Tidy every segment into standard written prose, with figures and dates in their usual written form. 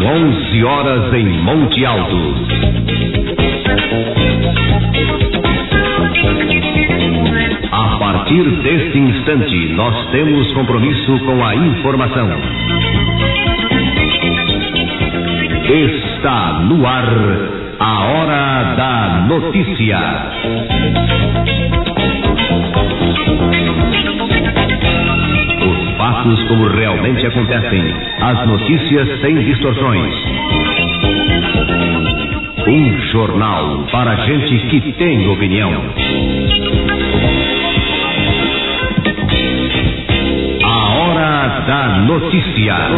11 horas em Monte Alto. A partir deste instante, nós temos compromisso com a informação. Está no ar a Hora da Notícia. Os fatos como realmente acontecem, as notícias sem distorções. Um jornal para gente que tem opinião. A Hora da Notícia.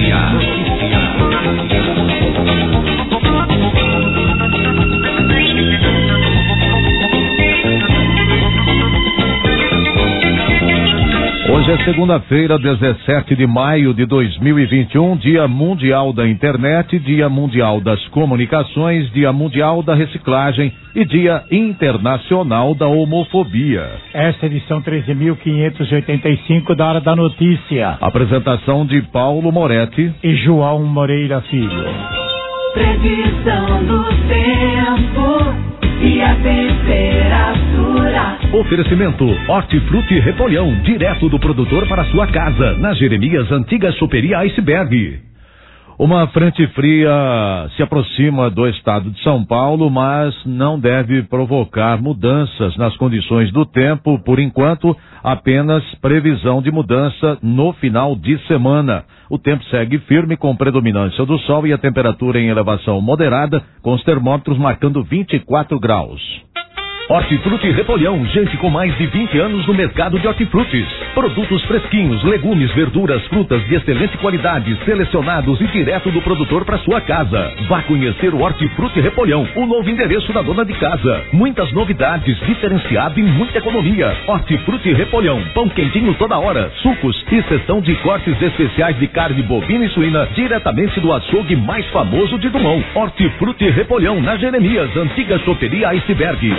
Hoje é segunda-feira, 17 de maio de 2021, Dia Mundial da Internet, Dia Mundial das Comunicações, Dia Mundial da Reciclagem e Dia Internacional da Homofobia. Essa é a edição 13.585 da Hora da Notícia. Apresentação de Paulo Moretti e João Moreira Filho. Previsão do tempo e a temperatura. Oferecimento Hortifruti Repolhão, direto do produtor para sua casa, na Jeremias Antiga Choperia Iceberg. Uma frente fria se aproxima do estado de São Paulo, mas não deve provocar mudanças nas condições do tempo. Por enquanto, apenas previsão de mudança no final de semana. O tempo segue firme com predominância do sol e a temperatura em elevação moderada, com os termômetros marcando 24 graus. Hortifruti Repolhão, gente com mais de 20 anos no mercado de hortifrutis. Produtos fresquinhos, legumes, verduras, frutas de excelente qualidade, selecionados e direto do produtor para sua casa. Vá conhecer o Hortifruti Repolhão, o novo endereço da dona de casa. Muitas novidades, diferenciado e muita economia. Hortifruti Repolhão, pão quentinho toda hora, sucos e seção de cortes especiais de carne bovina e suína, diretamente do açougue mais famoso de Dumont. Hortifruti Repolhão, na Jeremias, Antiga Choperia Iceberg.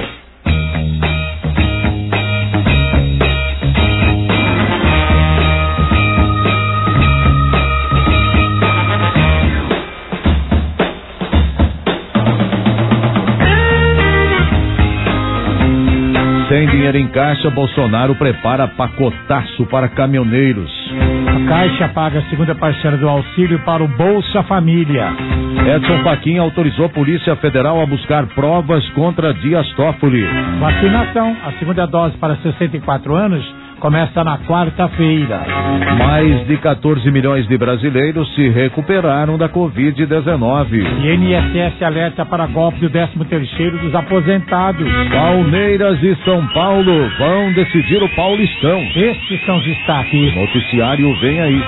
Sem dinheiro em caixa, Bolsonaro prepara pacotaço para caminhoneiros. A Caixa paga a segunda parcela do auxílio para o Bolsa Família. Edson Fachin autorizou a Polícia Federal a buscar provas contra Dias Toffoli. Vacinação, a segunda dose para 64 anos, começa na quarta-feira. Mais de 14 milhões de brasileiros se recuperaram da Covid-19. INSS alerta para golpe do 13º dos aposentados. Palmeiras e São Paulo vão decidir o Paulistão. Estes são os destaques. Noticiário vem aí.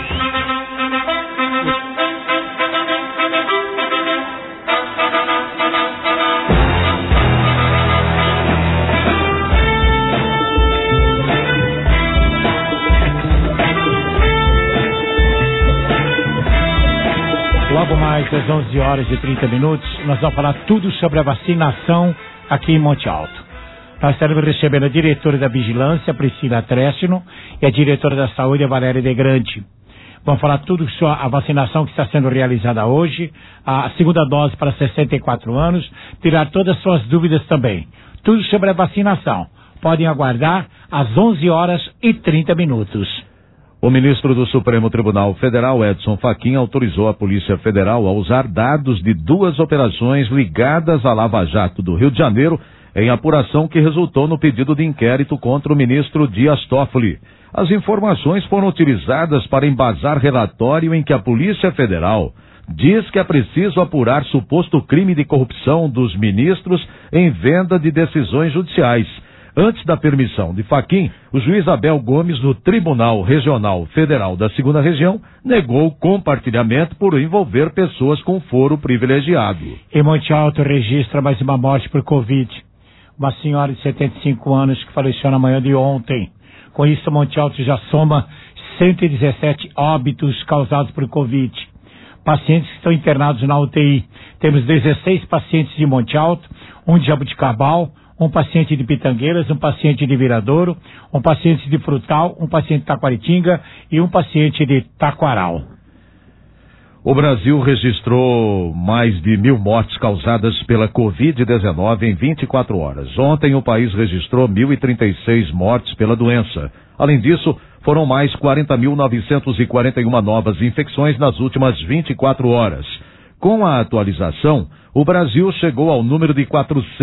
Logo mais às 11 horas e 30 minutos, nós vamos falar tudo sobre a vacinação aqui em Monte Alto. Nós estaremos recebendo a diretora da Vigilância, Priscila Trestino, e a diretora da Saúde, a Valéria De Grande. Vamos falar tudo sobre a vacinação que está sendo realizada hoje, a segunda dose para 64 anos, tirar todas as suas dúvidas também. Tudo sobre a vacinação. Podem aguardar às 11 horas e 30 minutos. O ministro do Supremo Tribunal Federal, Edson Fachin, autorizou a Polícia Federal a usar dados de 2 operações ligadas à Lava Jato do Rio de Janeiro em apuração que resultou no pedido de inquérito contra o ministro Dias Toffoli. As informações foram utilizadas para embasar relatório em que a Polícia Federal diz que é preciso apurar suposto crime de corrupção dos ministros em venda de decisões judiciais. Antes da permissão de Fachin, o juiz Abel Gomes, do Tribunal Regional Federal da 2ª Região, negou compartilhamento por envolver pessoas com foro privilegiado. Em Monte Alto registra mais uma morte por Covid. Uma senhora de 75 anos que faleceu na manhã de ontem. Com isso, Monte Alto já soma 117 óbitos causados por Covid. Pacientes que estão internados na UTI. Temos 16 pacientes de Monte Alto, um de Jabuticabal, um paciente de Pitangueiras, um paciente de Viradouro, um paciente de Frutal, um paciente de Taquaritinga e um paciente de Taquaral. O Brasil registrou mais de 1.000 mortes causadas pela Covid-19 em 24 horas. Ontem, o país registrou 1.036 mortes pela doença. Além disso, foram mais 40.941 novas infecções nas últimas 24 horas. Com a atualização, o Brasil chegou ao número de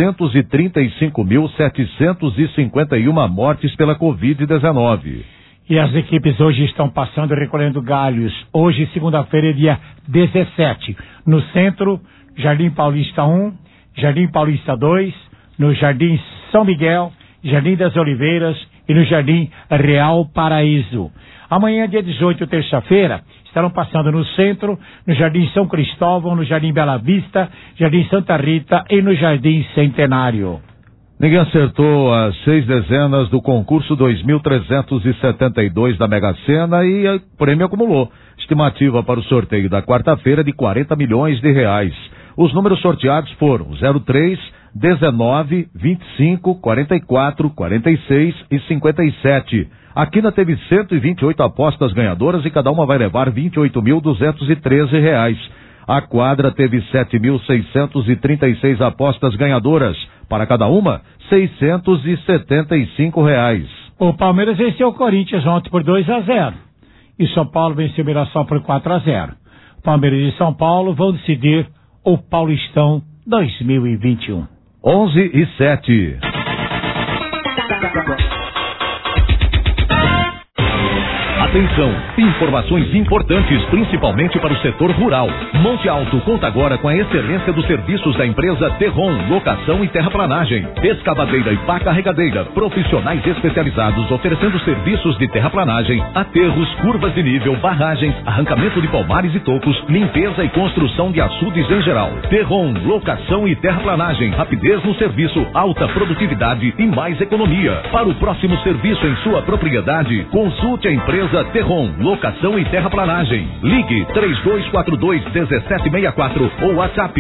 435.751 mortes pela Covid-19. E as equipes hoje estão passando e recolhendo galhos. Hoje, segunda-feira, é dia 17. No centro, Jardim Paulista 1, Jardim Paulista 2, no Jardim São Miguel, Jardim das Oliveiras e no Jardim Real Paraíso. Amanhã, dia 18, terça-feira, estarão passando no centro, no Jardim São Cristóvão, no Jardim Bela Vista, Jardim Santa Rita e no Jardim Centenário. Ninguém acertou as 6 dezenas do concurso 2.372 da Mega Sena e o prêmio acumulou. Estimativa para o sorteio da quarta-feira de R$40 milhões. Os números sorteados foram 03, 19, 25, 44, 46 e 57. A Quina teve 128 apostas ganhadoras e cada uma vai levar R$28.213. A quadra teve 7.636 apostas ganhadoras. Para cada uma, R$675. O Palmeiras venceu o Corinthians ontem por 2-0. E São Paulo venceu o Mirassol por 4-0. Palmeiras e São Paulo vão decidir o Paulistão 2021. 11:07. Atenção, informações importantes, principalmente para o setor rural. Monte Alto conta agora com a excelência dos serviços da empresa Terron, locação e terraplanagem, escavadeira e pá carregadeira, profissionais especializados oferecendo serviços de terraplanagem, aterros, curvas de nível, barragens, arrancamento de palmares e tocos, limpeza e construção de açudes em geral. Terron, locação e terraplanagem, rapidez no serviço, alta produtividade e mais economia. Para o próximo serviço em sua propriedade, consulte a empresa Terron, locação e terraplanagem. Ligue 3242-1764 ou WhatsApp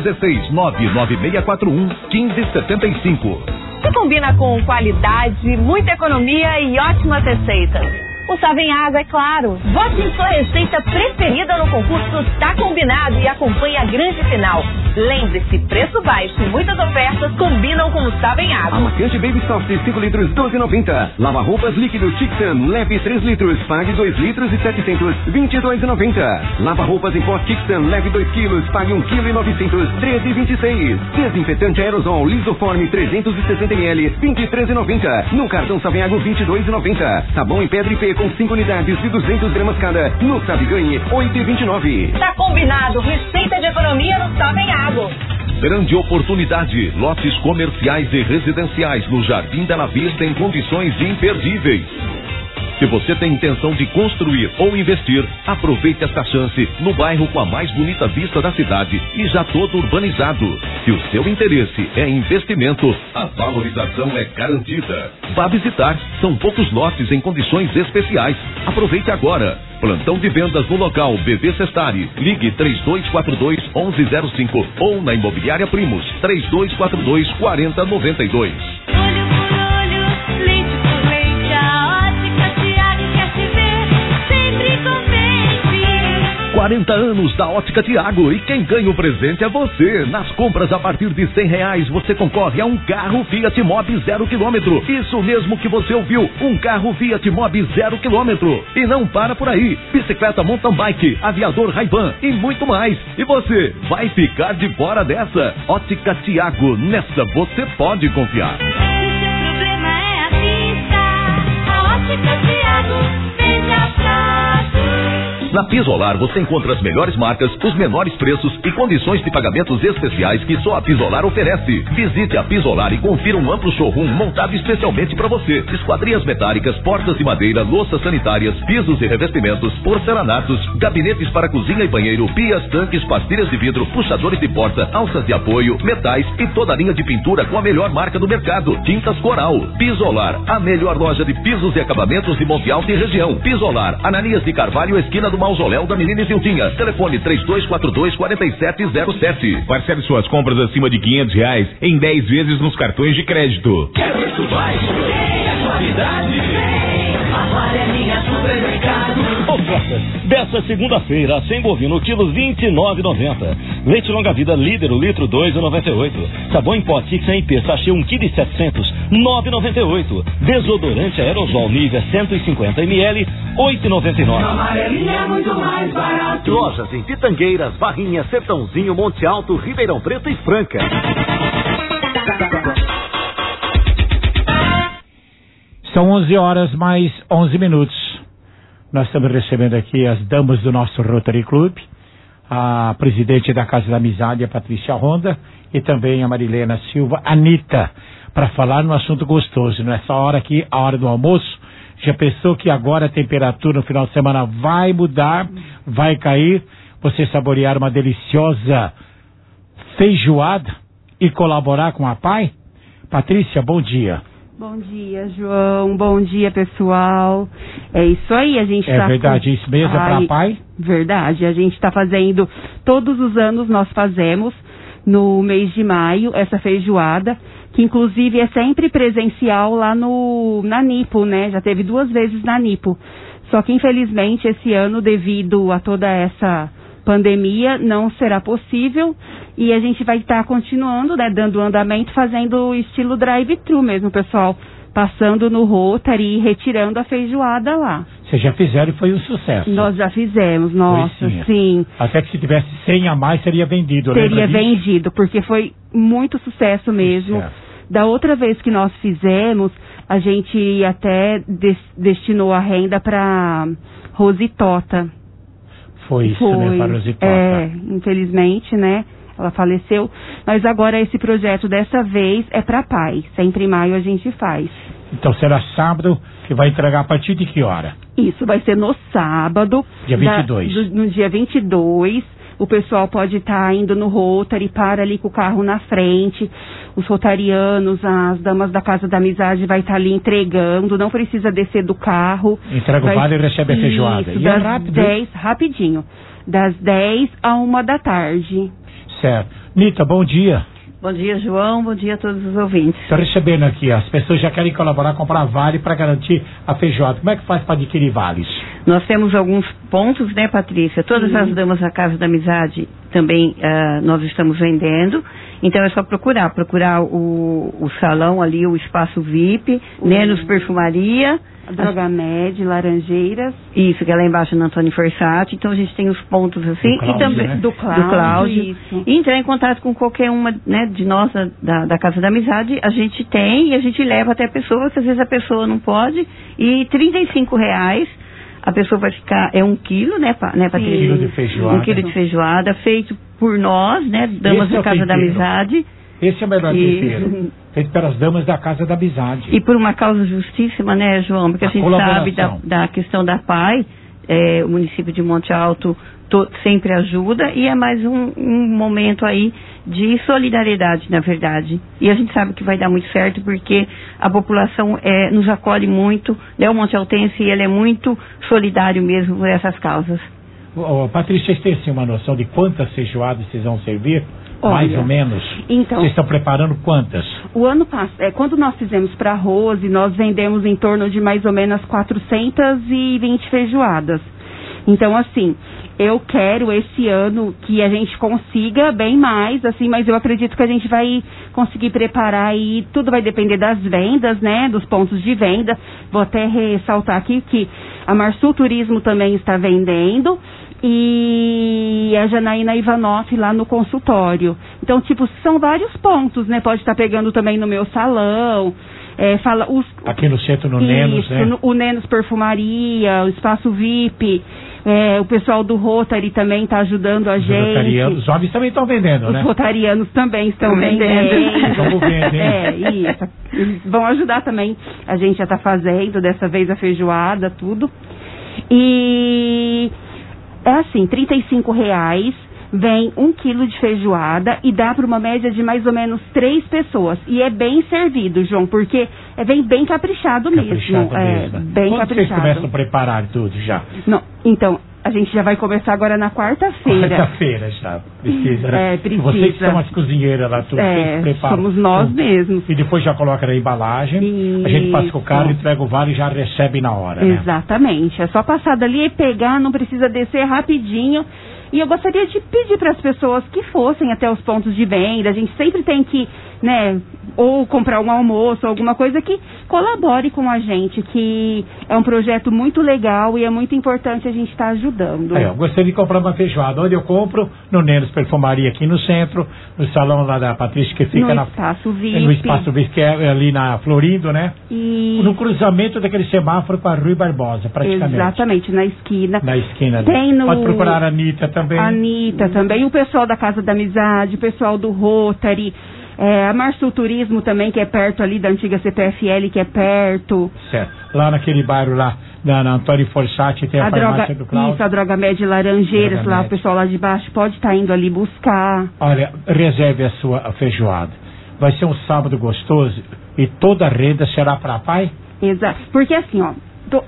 16-99641-1575. Se combina com qualidade, muita economia e ótimas receitas. O Savem Água, é claro. Vote em sua receita preferida no concurso Tá Combinado e acompanhe a grande final. Lembre-se, preço baixo e muitas ofertas combinam com o Savem Água. Amacante Baby Soft 5 litros, 12,90. Lava roupas líquido Tixan, leve 3 litros, pague 2 litros e 700, 22,90. Lava roupas em pó Tixan, leve 2 quilos, pague 1 kg e 900, 13,26. Desinfetante aerosol Lisoforme 360 ml, 23,90. No cartão Savem Água, 22,90. Sabão em pedra e P com 5 unidades de 200 gramas cada. No Sabe Ganhe, 8,29. Tá combinado, receita de economia no Savem Água. Grande oportunidade, lotes comerciais e residenciais no Jardim Bela Vista em condições imperdíveis. Se você tem intenção de construir ou investir, aproveite esta chance no bairro com a mais bonita vista da cidade e já todo urbanizado. Se o seu interesse é investimento, a valorização é garantida. Vá visitar, são poucos lotes em condições especiais. Aproveite agora. Plantão de vendas no local BV Sestari. Ligue 3242-1105 ou na Imobiliária Primos 3242-4092. 40 anos da Ótica Tiago e quem ganha o presente é você. Nas compras a partir de R$100 você concorre a um carro Fiat Mobi 0 km. Isso mesmo que você ouviu, um carro Fiat Mobi 0 km. E não para por aí, bicicleta mountain bike, aviador Ray-Ban e muito mais. E você vai ficar de fora dessa. Ótica Tiago, nessa você pode confiar. Se o problema é a vista, a Ótica Tiago vende a prazo. Na Pisolar você encontra as melhores marcas, os menores preços e condições de pagamentos especiais que só a Pisolar oferece. Visite a Pisolar e confira um amplo showroom montado especialmente para você. Esquadrias metálicas, portas de madeira, louças sanitárias, pisos e revestimentos, porcelanatos, gabinetes para cozinha e banheiro, pias, tanques, pastilhas de vidro, puxadores de porta, alças de apoio, metais e toda a linha de pintura com a melhor marca do mercado. Tintas Coral. Pisolar, a melhor loja de pisos e acabamentos de Monte Alto e região. Pisolar, Ananias de Carvalho, esquina do Mausoléu da Menina Zildinha. Telefone 3242-4707. Parcele suas compras acima de R$500 em 10 vezes nos cartões de crédito. Quer preço baixo? É qualidade. Amarelinha Supermercado. Ofertas dessa segunda-feira, sem bovino, quilo 29,90. Leite longa-vida líder, o litro 2,98. Sabão em pó Tixan IP, sachê 1,7 kg, 9,98. Desodorante aerosol Nivea 150 ml, 8,99. Amarelinha é muito mais barato. Lojas em Pitangueiras, Barrinha, Sertãozinho, Monte Alto, Ribeirão Preto e Franca. São 11 horas mais 11 minutos. Nós estamos recebendo aqui as damas do nosso Rotary Club, a presidente da Casa da Amizade, a Patrícia Ronda, e também a Marilena Silva, Anitta, para falar no assunto gostoso. Nessa hora aqui, a hora do almoço, já pensou que agora a temperatura no final de semana vai mudar, vai cair, você saborear uma deliciosa feijoada e colaborar com a PAI? Patrícia, bom dia. Bom dia, João. Bom dia, pessoal. É isso aí, a gente É verdade, isso mesmo, é para a PAI? Verdade, a gente está fazendo, todos os anos nós fazemos, no mês de maio, essa feijoada, que inclusive é sempre presencial lá na Nipo, né? Já teve 2 vezes na Nipo. Só que infelizmente esse ano, devido a toda essa pandemia, não será possível, e a gente vai estar continuando, né, dando andamento, fazendo estilo drive-thru mesmo, pessoal, passando no Rotary e retirando a feijoada lá. Vocês já fizeram e foi um sucesso. Nós já fizemos, nossa, sim. Até que se tivesse 100 a mais, seria vendido, Seria vendido, porque foi muito sucesso mesmo. Da outra vez que nós fizemos, a gente até destinou a renda para Rositota. Foi isso, né, para Rositota. Infelizmente, né, ela faleceu. Mas agora esse projeto dessa vez é para PAI. Sempre em maio a gente faz. Então será sábado, que vai entregar a partir de que hora? Isso, vai ser no sábado. Dia 22. No dia 22. O pessoal pode estar indo no Rotary, para ali com o carro na frente. Os rotarianos, as damas da Casa da Amizade vai estar ali entregando, não precisa descer do carro. Entrega o vale e recebe a feijoada. Isso, das 10, rapidinho, das 10 à 1 da tarde. Certo. Nita, bom dia. Bom dia, João. Bom dia a todos os ouvintes. Estou recebendo aqui, as pessoas já querem colaborar, comprar vale para garantir a feijoada. Como é que faz para adquirir vales? Nós temos alguns pontos, né, Patrícia? Todas as damas da Casa da Amizade também nós estamos vendendo. Então é só procurar o salão ali, o espaço VIP, Nenos Perfumaria, a Drogamed, Laranjeiras. Isso, que é lá embaixo no Antônio Forsati. Então a gente tem os pontos assim. Cláudio, e também né? do Cláudio. E entrar em contato com qualquer uma, né, de nós da Casa da Amizade. A gente tem e a gente leva até a pessoa, que às vezes a pessoa não pode. E R$35 a pessoa vai ficar, é 1 quilo, né, Patrícia? 1 quilo de feijoada. 1 quilo de feijoada, feito por nós, né, damas da Casa da Amizade. Esse é o melhor tempero. Feito pelas damas da Casa da Amizade. E por uma causa justíssima, né, João? Porque a gente sabe da questão da PAI, o município de Monte Alto sempre ajuda, e é mais um momento aí de solidariedade, na verdade. E a gente sabe que vai dar muito certo, porque a população nos acolhe muito, né? O Monte Altense, ele é muito solidário mesmo por essas causas. Patrícia, vocês têm assim, uma noção de quantas feijoadas vocês vão servir? Olha, mais ou menos? Então, vocês estão preparando quantas? O ano passado, quando nós fizemos para Rose, nós vendemos em torno de mais ou menos 420 feijoadas. Então, assim, eu quero esse ano que a gente consiga bem mais, assim, mas eu acredito que a gente vai conseguir preparar, e tudo vai depender das vendas, né, dos pontos de venda. Vou até ressaltar aqui que a Marsul Turismo também está vendendo, e a Janaína Ivanoff lá no consultório. Então, tipo, são vários pontos, né? Pode estar pegando também no meu salão. Aqui no centro, no Nenos, né? O Nenos Perfumaria, o Espaço VIP. O pessoal do Rotary também está ajudando a gente. Os homens também estão vendendo, né? Os rotarianos também estão vendendo. Vamos vender. Isso. Eles vão ajudar também. A gente já está fazendo, dessa vez, a feijoada, tudo. E é assim, R$35, vem 1 quilo de feijoada e dá para uma média de mais ou menos 3 pessoas. E é bem servido, João, porque vem bem caprichado mesmo. Bem caprichado. Vocês começam a preparar tudo já? Não, então, A gente já vai começar agora na quarta-feira. Quarta-feira já. Precisa, né? Precisa. Vocês que são as cozinheiras lá, tudo vocês preparam. Somos nós mesmos. E depois já coloca na embalagem, a gente passa com o carro, entrega o vale e já recebe na hora, né? Exatamente. É só passar dali e pegar, não precisa descer rapidinho. E eu gostaria de pedir para as pessoas que fossem até os pontos de venda. A gente sempre tem que, né, ou comprar um almoço, alguma coisa que colabore com a gente, que é um projeto muito legal e é muito importante a gente estar ajudando. Eu gostaria de comprar uma feijoada. Onde eu compro? No Nenos Perfumaria aqui no centro, no salão lá da Patrícia, que fica no Espaço VIP. No Espaço VIP, que é ali na Florindo, né? E... no cruzamento daquele semáforo com a Rui Barbosa, praticamente. Exatamente, na esquina. Na esquina ali. Tem no... Pode procurar a Anitta também. A Anitta também, o pessoal da Casa da Amizade, o pessoal do Rotary, a Marsul Turismo também, que é perto ali da antiga CPFL, que é perto. Certo. Lá naquele bairro lá, na Antônio Forsatti, tem a farmácia do Cláudio. Isso, a Droga Média Laranjeiras, lá o pessoal lá de baixo pode estar indo ali buscar. Olha, reserve a sua feijoada. Vai ser um sábado gostoso e toda a renda será para pai? Exato, porque assim, ó,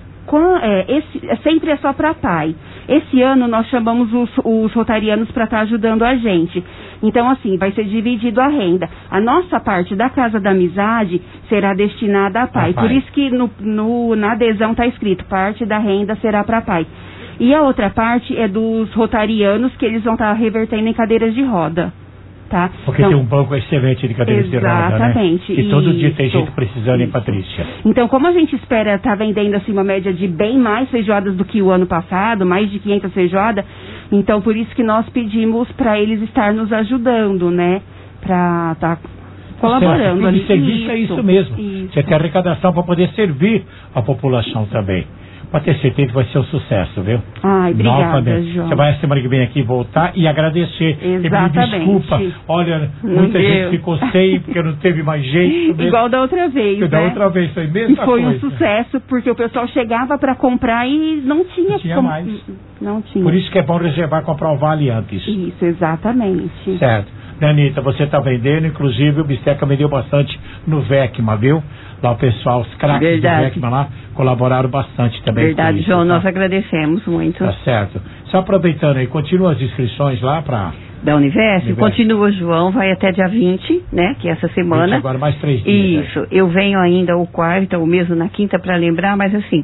sempre é só para pai. Esse ano nós chamamos os rotarianos para estar ajudando a gente. Então, assim, vai ser dividido a renda. A nossa parte da Casa da Amizade será destinada a pai. Por isso que na adesão está escrito, parte da renda será para pai. E a outra parte é dos rotarianos, que eles vão estar revertendo em cadeiras de roda. Tá? Porque então, tem um banco excelente de cadeiras de roda, né? Exatamente. E todo dia tem gente precisando, hein, Patrícia? Então, como a gente espera estar vendendo assim uma média de bem mais feijoadas do que o ano passado, mais de 500 feijoadas, então por isso que nós pedimos para eles estar nos ajudando, né? Para estar colaborando ali. O serviço é isso mesmo. Você tem arrecadação para poder servir a população também. Pode ter certeza que vai ser um sucesso, viu? Ai, obrigada, João. Você vai a semana que vem aqui voltar e agradecer. Exatamente. E pedir desculpa. Olha, muita gente ficou sem porque não teve mais jeito. Igual da outra vez, Da outra vez, foi a mesma coisa. E foi um sucesso, porque o pessoal chegava para comprar e não tinha. Não tinha mais. Não tinha. Por isso que é bom reservar, comprar o vale antes. Isso, exatamente. Certo. Anitta, você está vendendo, inclusive o Bisteca vendeu bastante no Vecma, viu? Lá o pessoal, os craques do Vecma lá, colaboraram bastante também. Verdade, isso, João, tá? Nós agradecemos muito. Tá certo. Só aproveitando aí, continua as inscrições lá para... Da Universo? Continua, João, vai até dia 20, né, que é essa semana. 20, agora mais 3 dias. Isso, eu venho ainda o quarto, ou mesmo na quinta para lembrar, mas assim,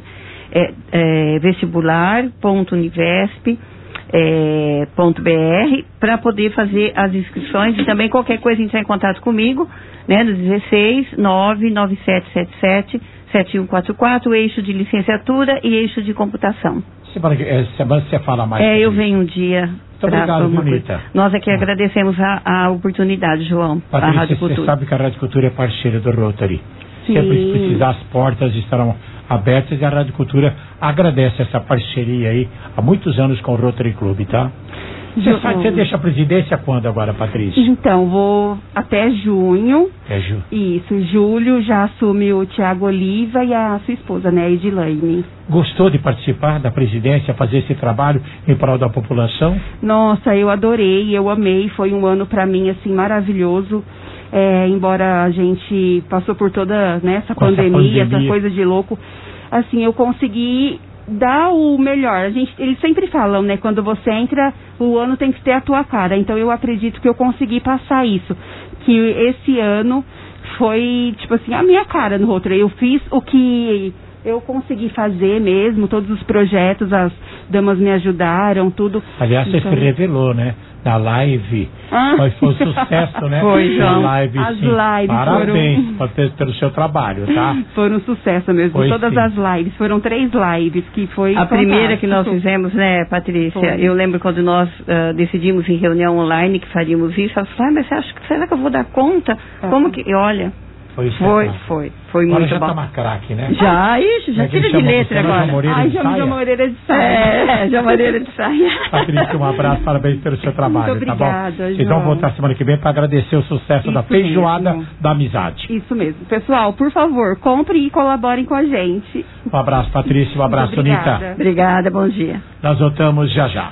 vestibular.univesp.br para poder fazer as inscrições e também qualquer coisa entrar em contato comigo, né, no 16 99777 7144, eixo de licenciatura e eixo de computação. Semana você fala mais. Eu venho um dia. Muito obrigado, Bonita. Nós aqui agradecemos a oportunidade, João. Patrícia, a Rádio Cultura. Você sabe que a Rádio Cultura é parceira do Rotary. Sim. Sempre que precisar, as portas estarão abertas e a Rádio Cultura agradece essa parceria aí há muitos anos com o Rotary Club, tá? Você deixa a presidência quando agora, Patrícia? Então, vou até junho. Isso, julho já assume o Tiago Oliva e a sua esposa, né, Edilaine. Gostou de participar da presidência, fazer esse trabalho em prol da população? Nossa, eu adorei, eu amei, foi um ano para mim, assim, maravilhoso. Embora a gente passou por toda, né, essa pandemia, essa coisa de louco, assim, eu consegui dar o melhor. Eles sempre falam, né, quando você entra, o ano tem que ter a tua cara. Então eu acredito que eu consegui passar isso. Que esse ano foi, tipo assim, a minha cara no Rotary. Eu fiz o que eu consegui fazer mesmo, todos os projetos, as damas me ajudaram, tudo. Aliás, você se revelou, né? Na live, mas foi um sucesso, né? Foi, João. Live, as sim. lives Parabéns pelo seu trabalho, tá? Foram um sucesso mesmo, foi, todas sim. as lives, foram 3 lives, que foi a fantástico. Primeira que nós fizemos, né, Patrícia? Foi. Eu lembro quando nós decidimos em reunião online que faríamos isso, ela falou, mas você acha que será que eu vou dar conta? Como que... E olha... Foi agora muito já bom. Tá uma craque, né? Já tira de letra agora. Já me deu uma orelha de saia. Já uma orelha de saia. Patrícia, um abraço, parabéns pelo seu trabalho, muito obrigada, tá bom? Vocês vão voltar semana que vem para agradecer o sucesso da feijoada da amizade. Isso mesmo. Pessoal, por favor, comprem e colaborem com a gente. Um abraço, Patrícia, um abraço, Anitta. Obrigada, bom dia. Nós voltamos já já.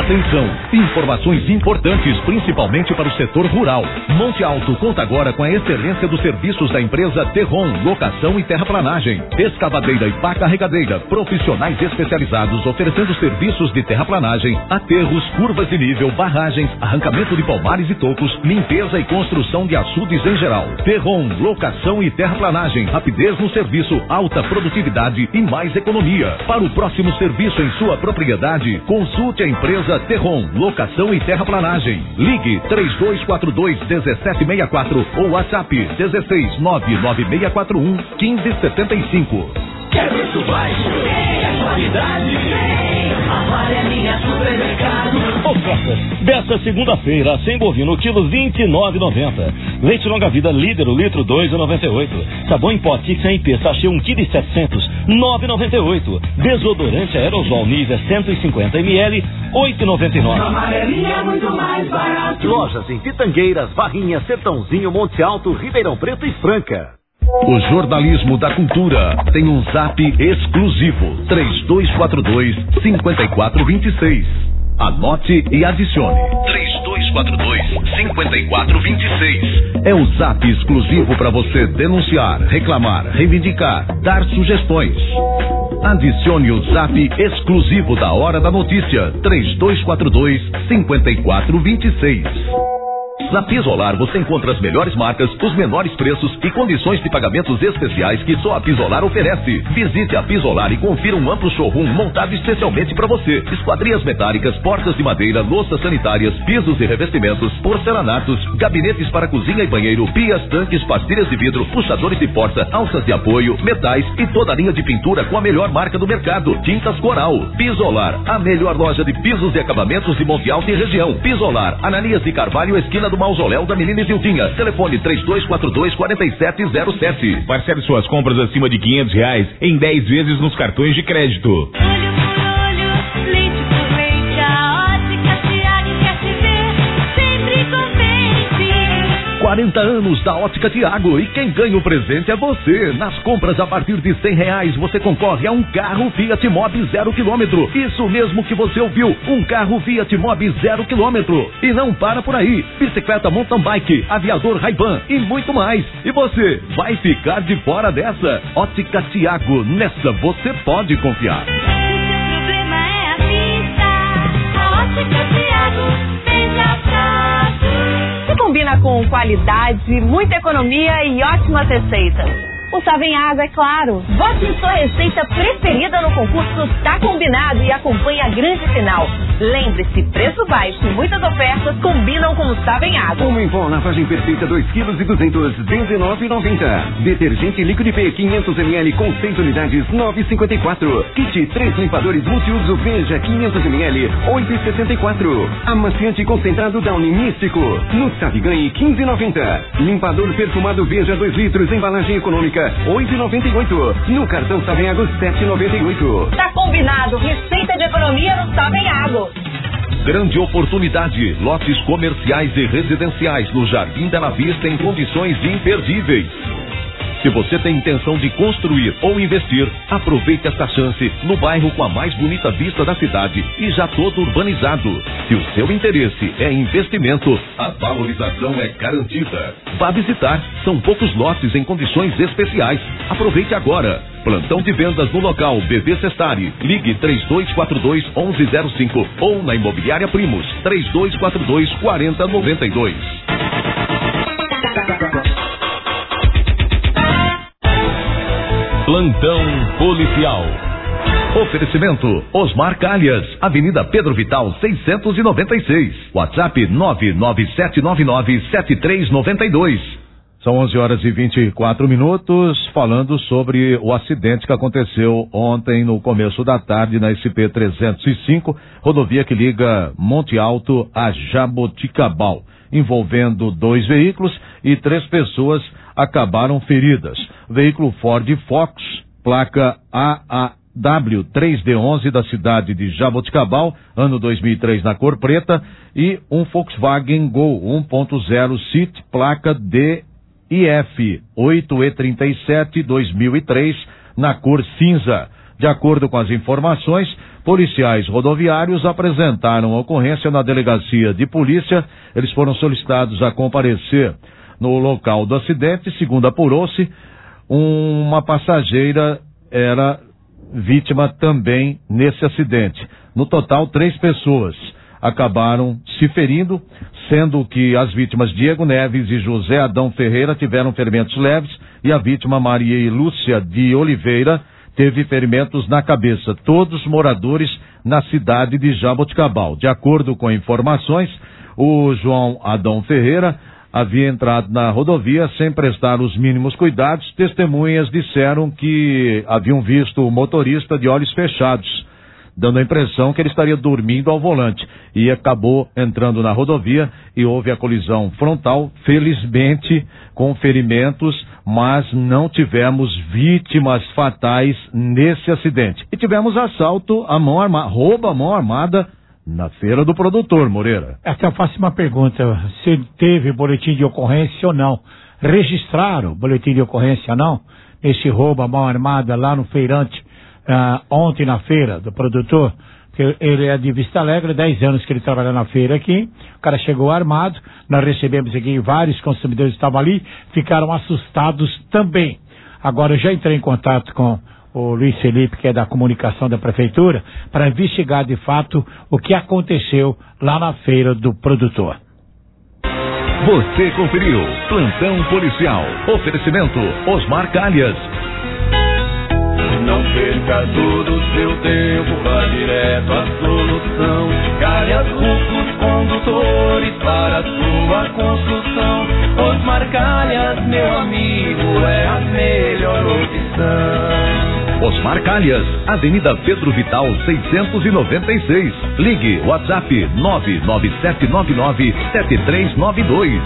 Atenção, informações importantes, principalmente para o setor rural. Monte Alto conta agora com a excelência dos serviços da empresa Terron, locação e terraplanagem, escavadeira e pá carregadeira, profissionais especializados oferecendo serviços de terraplanagem, aterros, curvas de nível, barragens, arrancamento de palmares e tocos, limpeza e construção de açudes em geral. Terron, locação e terraplanagem, rapidez no serviço, alta produtividade e mais economia. Para o próximo serviço em sua propriedade, consulte a empresa Terron, locação e terraplanagem. Ligue 3242-1764 ou WhatsApp 1699641-1575. Quer preço baixo? Quer qualidade? Amarelinha Supermercado. Ofertas desta segunda-feira, sem bovino, quilo 29,90. Leite longa vida líder, o litro 2,98. Sabão em pó Tix IP, sachê 1 kg 700, 9,98. Desodorante aerosol nível 150 ml, 8,99. Amarelinha é muito mais barato. Lojas em Pitangueiras, Barrinha, Sertãozinho, Monte Alto, Ribeirão Preto e Franca. O jornalismo da cultura tem um zap exclusivo, 3242-5426. Anote e adicione. 3242-5426. É o zap exclusivo para você denunciar, reclamar, reivindicar, dar sugestões. Adicione o zap exclusivo da Hora da Notícia, 3242-5426. Na Pisolar você encontra as melhores marcas, os menores preços e condições de pagamentos especiais que só a Pisolar oferece. Visite a Pisolar e confira um amplo showroom montado especialmente para você. Esquadrias metálicas, portas de madeira, louças sanitárias, pisos e revestimentos, porcelanatos, gabinetes para cozinha e banheiro, pias, tanques, pastilhas de vidro, puxadores de porta, alças de apoio, metais e toda a linha de pintura com a melhor marca do mercado, Tintas Coral. Pisolar, a melhor loja de pisos e acabamentos de Monte Alto e região. Pisolar, Ananias de Carvalho, esquina do Mausoléu da Menina Isildinha. Telefone 3242-4707. Parcele suas compras acima de R$500 em 10 vezes nos cartões de crédito. Olho por olho, leite por leite, a Ótica Tiago quer te ver sempre contente. 40 anos da Ótica Tiago e quem ganha o presente é você. Nas compras a partir de R$100 você concorre a um carro Fiat Mobi 0 km. Isso mesmo que você ouviu, um carro Fiat Mobi 0 km. E não para por aí, bicicleta mountain bike, aviador Ray-Ban e muito mais. E você vai ficar de fora dessa? Ótica Tiago, nessa você pode confiar. Se o problema é a vista, a Ótica Tiago vem já pra tu. Se combina com qualidade, muita economia e ótimas receitas. O Savem Água, é claro. Vote em sua receita preferida no concurso Tá Combinado e acompanhe a grande final. Lembre-se, preço baixo e muitas ofertas combinam com o Savem Água. Uma em pó, lavagem perfeita, 2 kg e 200, R$19,90. Detergente líquido IP, 500 ml com 6 unidades, R$9,54. Kit 3 limpadores multiuso Veja, 500 ml, R$8,64. Amaciante concentrado Downy Místico. No Sabe Ganhe, R$15,90. Limpador perfumado Veja, 2 litros, embalagem econômica, R$8,98. No cartão Savem Água, R$7,98. Tá combinado, receita de economia no Savem Água. Grande oportunidade, lotes comerciais e residenciais no Jardim Bela Vista em condições imperdíveis. Se você tem intenção de construir ou investir, aproveite esta chance no bairro com a mais bonita vista da cidade e já todo urbanizado. Se o seu interesse é investimento, a valorização é garantida. Vá visitar, são poucos lotes em condições especiais. Aproveite agora. Plantão de vendas no local BB Sestari. Ligue 3242-1105 ou na Imobiliária Primos 3242-4092. Plantão policial. Oferecimento Osmar Calhas, Avenida Pedro Vital 696. WhatsApp 997997392. São 11h24, falando sobre o acidente que aconteceu ontem no começo da tarde na SP-305, rodovia que liga Monte Alto a Jaboticabal, envolvendo 2 veículos e 3 pessoas acabaram feridas. Veículo Ford Focus, placa AAW3D11 da cidade de Jaboticabal, ano 2003 na cor preta, e um Volkswagen Gol 1.0 City, placa DIF 8E37 2003 na cor cinza. De acordo com as informações, policiais rodoviários apresentaram a ocorrência na delegacia de polícia. Eles foram solicitados a comparecer no local do acidente. Segundo apurou-se, uma passageira era vítima também nesse acidente. No total, 3 pessoas acabaram se ferindo, sendo que as vítimas Diego Neves e José Adão Ferreira tiveram ferimentos leves e a vítima Maria Lúcia de Oliveira teve ferimentos na cabeça, todos moradores na cidade de Jaboticabal. De acordo com informações, o João Adão Ferreira havia entrado na rodovia sem prestar os mínimos cuidados. Testemunhas disseram que haviam visto o motorista de olhos fechados, dando a impressão que ele estaria dormindo ao volante, e acabou entrando na rodovia e houve a colisão frontal, felizmente com ferimentos, mas não tivemos vítimas fatais nesse acidente. E tivemos assalto à mão armada, roubo à mão armada na Feira do Produtor, Moreira. Até eu faço uma pergunta, se teve boletim de ocorrência ou não. Registraram o boletim de ocorrência ou não? Esse roubo à mão armada lá no feirante, ontem na Feira do Produtor, porque ele é de Vista Alegre, 10 anos que ele trabalha na feira aqui, o cara chegou armado, nós recebemos aqui, vários consumidores estavam ali, ficaram assustados também. Agora eu já entrei em contato com o Luiz Felipe, que é da comunicação da prefeitura, para investigar de fato o que aconteceu lá na Feira do Produtor. Você conferiu Plantão Policial. Oferecimento Osmar Calhas. Não perca todo o seu tempo, vá direto à solução. Calhas Rufos Condutores para a sua construção. Osmar Calhas, meu amigo, é a melhor opção. Osmar Calhas, Avenida Pedro Vital 696. Ligue WhatsApp 997997392.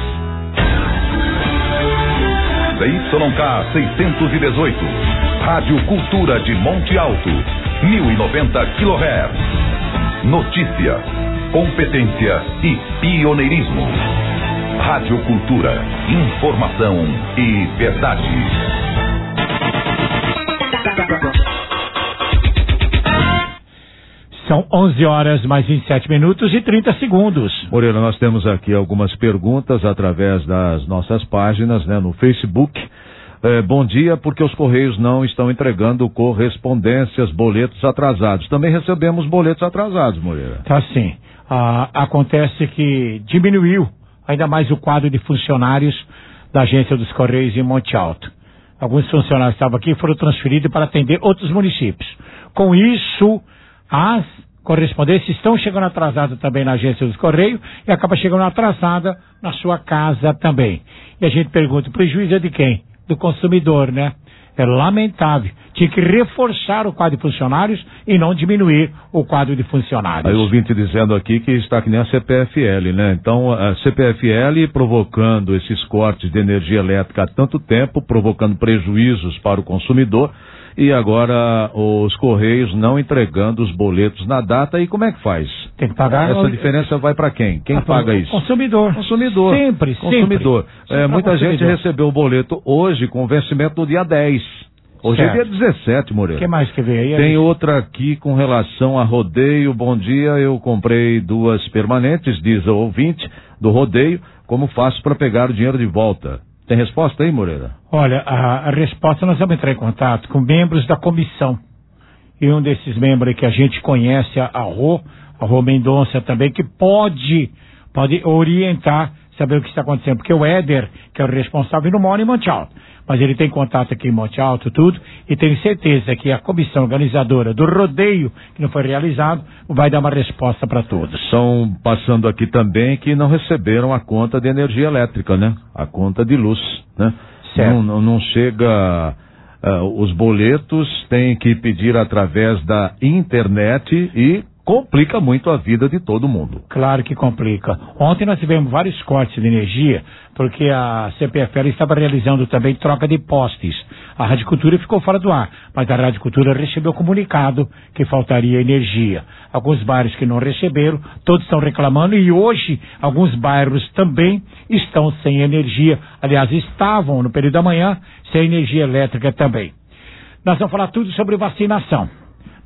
ZYK 618. Rádio Cultura de Monte Alto, 1090 kHz. Notícia, competência e pioneirismo. Rádio Cultura, informação e verdade. São 11 horas mais 27 minutos e 30 segundos. Moreira, nós temos aqui algumas perguntas através das nossas páginas, no Facebook. Bom dia, porque os Correios não estão entregando correspondências, boletos atrasados. Também recebemos boletos atrasados, Moreira. Tá sim. Acontece que diminuiu ainda mais o quadro de funcionários da Agência dos Correios em Monte Alto. Alguns funcionários estavam aqui e foram transferidos para atender outros municípios. Com isso, as correspondências estão chegando atrasadas também na Agência dos Correios e acaba chegando atrasada na sua casa também. E a gente pergunta, o prejuízo é de quem? Do consumidor, né? É lamentável. Tinha que reforçar o quadro de funcionários e não diminuir o quadro de funcionários. Aí o ouvinte dizendo aqui que está que nem a CPFL, né? Então, a CPFL provocando esses cortes de energia elétrica há tanto tempo, provocando prejuízos para o consumidor, e agora os Correios não entregando os boletos na data. E como é que faz? Tem que pagar. Essa diferença vai para quem? Quem paga isso? Consumidor. Consumidor. Sempre. Consumidor. Muita gente recebeu o boleto hoje com vencimento no dia 10. Hoje é dia 17, Moreira. O que mais que vem aí? Tem outra aqui com relação a rodeio. Bom dia, eu comprei 2 permanentes, diz o ouvinte, do rodeio. Como faço para pegar o dinheiro de volta? Tem resposta aí, Moreira? Olha, a resposta, nós vamos entrar em contato com membros da comissão. E um desses membros aí que a gente conhece, a Rô Mendonça também, que pode orientar, saber o que está acontecendo. Porque o Éder, que é o responsável, não mora em Monte Alto. Mas ele tem contato aqui em Monte Alto, tudo, e tenho certeza que a comissão organizadora do rodeio, que não foi realizado, vai dar uma resposta para todos. Estão passando aqui também que não receberam a conta de energia elétrica, né? A conta de luz, né? Certo. Não chega, os boletos têm que pedir através da internet e complica muito a vida de todo mundo. Claro que complica. Ontem nós tivemos vários cortes de energia, porque a CPFL estava realizando também troca de postes. A Rádio Cultura ficou fora do ar, mas a Rádio Cultura recebeu comunicado que faltaria energia. Alguns bairros que não receberam, todos estão reclamando, e hoje alguns bairros também estão sem energia. Aliás, estavam no período da manhã sem energia elétrica também. Nós vamos falar tudo sobre vacinação.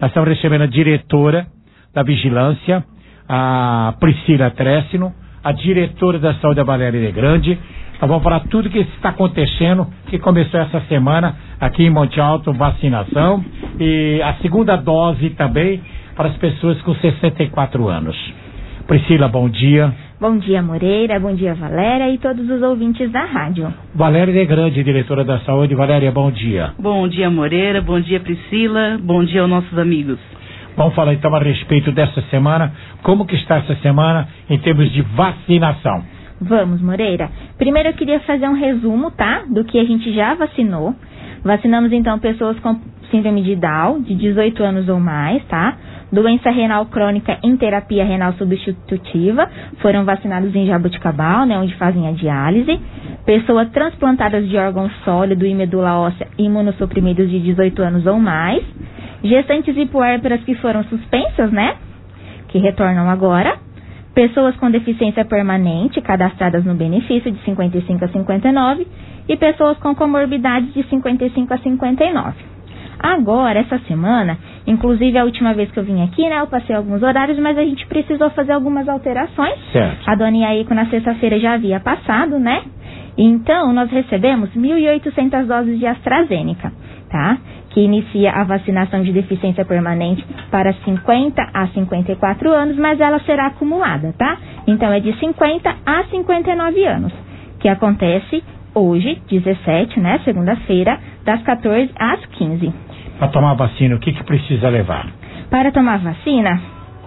Nós estamos recebendo a diretora da Vigilância, a Priscila Tressino, a diretora da Saúde, a Valéria de Grande. Nós vamos falar tudo que está acontecendo, que começou essa semana aqui em Monte Alto, vacinação, e a segunda dose também para as pessoas com 64 anos. Priscila, bom dia. Bom dia, Moreira, bom dia, Valéria e todos os ouvintes da rádio. Valéria de Grande, diretora da Saúde. Valéria, bom dia. Bom dia, Moreira, bom dia, Priscila, bom dia aos nossos amigos. Vamos falar então a respeito dessa semana, como que está essa semana em termos de vacinação. Vamos, Moreira. Primeiro eu queria fazer um resumo, tá, do que a gente já vacinou. Vacinamos então pessoas com síndrome de Down, de 18 anos ou mais, tá? Doença renal crônica em terapia renal substitutiva, foram vacinados em Jaboticabal, né, onde fazem a diálise. Pessoas transplantadas de órgão sólido e medula óssea imunossuprimidos de 18 anos ou mais. Gestantes e puérperas que foram suspensas, né, que retornam agora. Pessoas com deficiência permanente, cadastradas no benefício de 55 a 59. E pessoas com comorbidades de 55 a 59. Agora, essa semana, inclusive a última vez que eu vim aqui, né, eu passei alguns horários, mas a gente precisou fazer algumas alterações. Certo. A dona Iaíco na sexta-feira já havia passado, né? Então, nós recebemos 1.800 doses de AstraZeneca, tá? Que inicia a vacinação de deficiência permanente para 50 a 54 anos, mas ela será acumulada, tá? Então, é de 50 a 59 anos, que acontece hoje, 17, né, segunda-feira, das 14 às 15. Para tomar vacina, o que precisa levar? Para tomar vacina,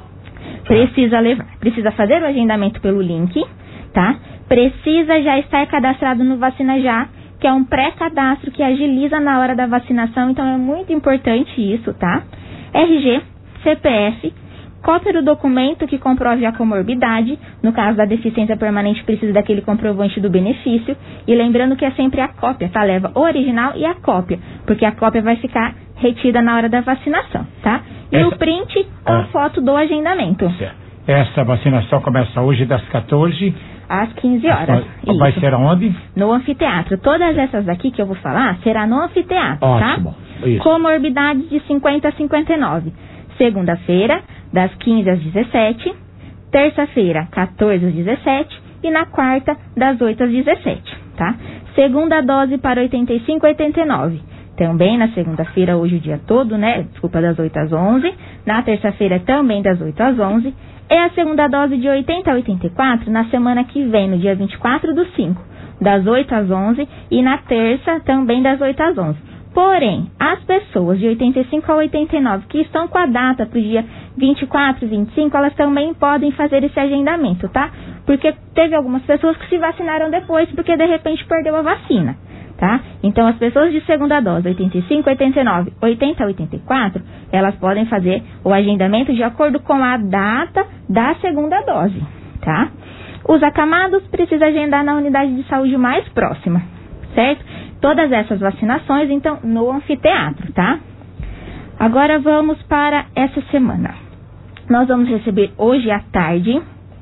precisa fazer o agendamento pelo link, tá? Precisa já estar cadastrado no Vacina Já, que é um pré-cadastro que agiliza na hora da vacinação, então é muito importante isso, tá? RG, CPF, cópia do documento que comprove a comorbidade, no caso da deficiência permanente precisa daquele comprovante do benefício, e lembrando que é sempre a cópia, tá? Leva o original e a cópia, porque a cópia vai ficar retida na hora da vacinação, tá? E o print com foto do agendamento. Essa vacinação começa hoje das 14 às 15 horas. Vai ser aonde? No anfiteatro. Todas essas daqui que eu vou falar será no anfiteatro, ótimo, tá? Isso. Comorbidades de 50 a 59. Segunda-feira, das 15 às 17. Terça-feira, 14 às 17. E na quarta, das 8 às 17, tá? Segunda dose para 85 a 89. Também na segunda-feira, hoje o dia todo, né? Desculpa, das 8 às 11. Na terça-feira, também das 8 às 11. É a segunda dose de 80 a 84 na semana que vem, no dia 24/5, das 8 às 11. E na terça, também das 8 às 11. Porém, as pessoas de 85 a 89 que estão com a data para o dia 24 e 25, elas também podem fazer esse agendamento, tá? Porque teve algumas pessoas que se vacinaram depois, porque de repente perdeu a vacina, tá? Então, as pessoas de segunda dose, 85, 89, 80, 84, elas podem fazer o agendamento de acordo com a data da segunda dose, tá? Os acamados precisam agendar na unidade de saúde mais próxima, certo? Todas essas vacinações, então, no anfiteatro, tá? Agora vamos para essa semana. Nós vamos receber hoje à tarde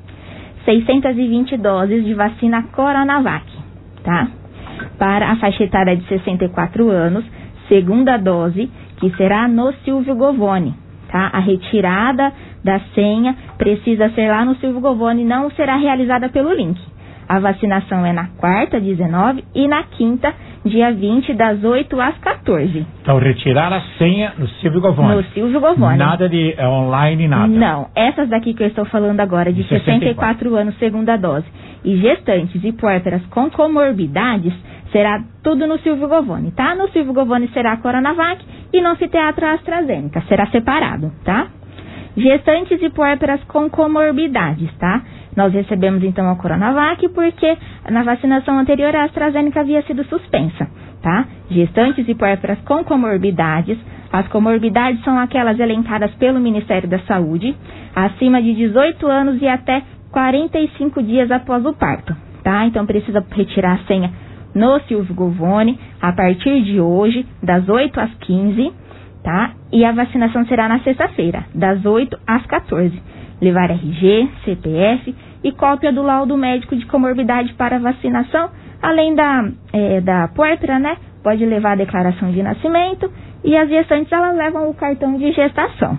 620 doses de vacina Coronavac, tá? Para a faixa etária de 64 anos, segunda dose, que será no Silvio Govoni, tá? A retirada da senha precisa ser lá no Silvio Govoni, não será realizada pelo link. A vacinação é na quarta, 19, e na quinta, dia 20, das 8 às 14. Então, retirar a senha no Silvio Govoni. No Silvio Govoni. Nada de online, nada. Não, essas daqui que eu estou falando agora, de 64 anos, segunda dose, e gestantes e puérperas com comorbidades, será tudo no Silvio Govoni, tá? No Silvio Govoni será a Coronavac e no anfiteatro a AstraZeneca, será separado, tá? Gestantes e puérperas com comorbidades, tá? Nós recebemos então a Coronavac porque na vacinação anterior a AstraZeneca havia sido suspensa, tá? Gestantes e puérperas com comorbidades. As comorbidades são aquelas elencadas pelo Ministério da Saúde, acima de 18 anos e até 45 dias após o parto, tá? Então precisa retirar a senha no Silvio Govoni a partir de hoje, das 8 às 15, tá? E a vacinação será na sexta-feira, das 8 às 14. Levar RG, CPF e cópia do laudo médico de comorbidade para vacinação, além da puérpera, né? Pode levar a declaração de nascimento E as gestantes, elas levam o cartão de gestação.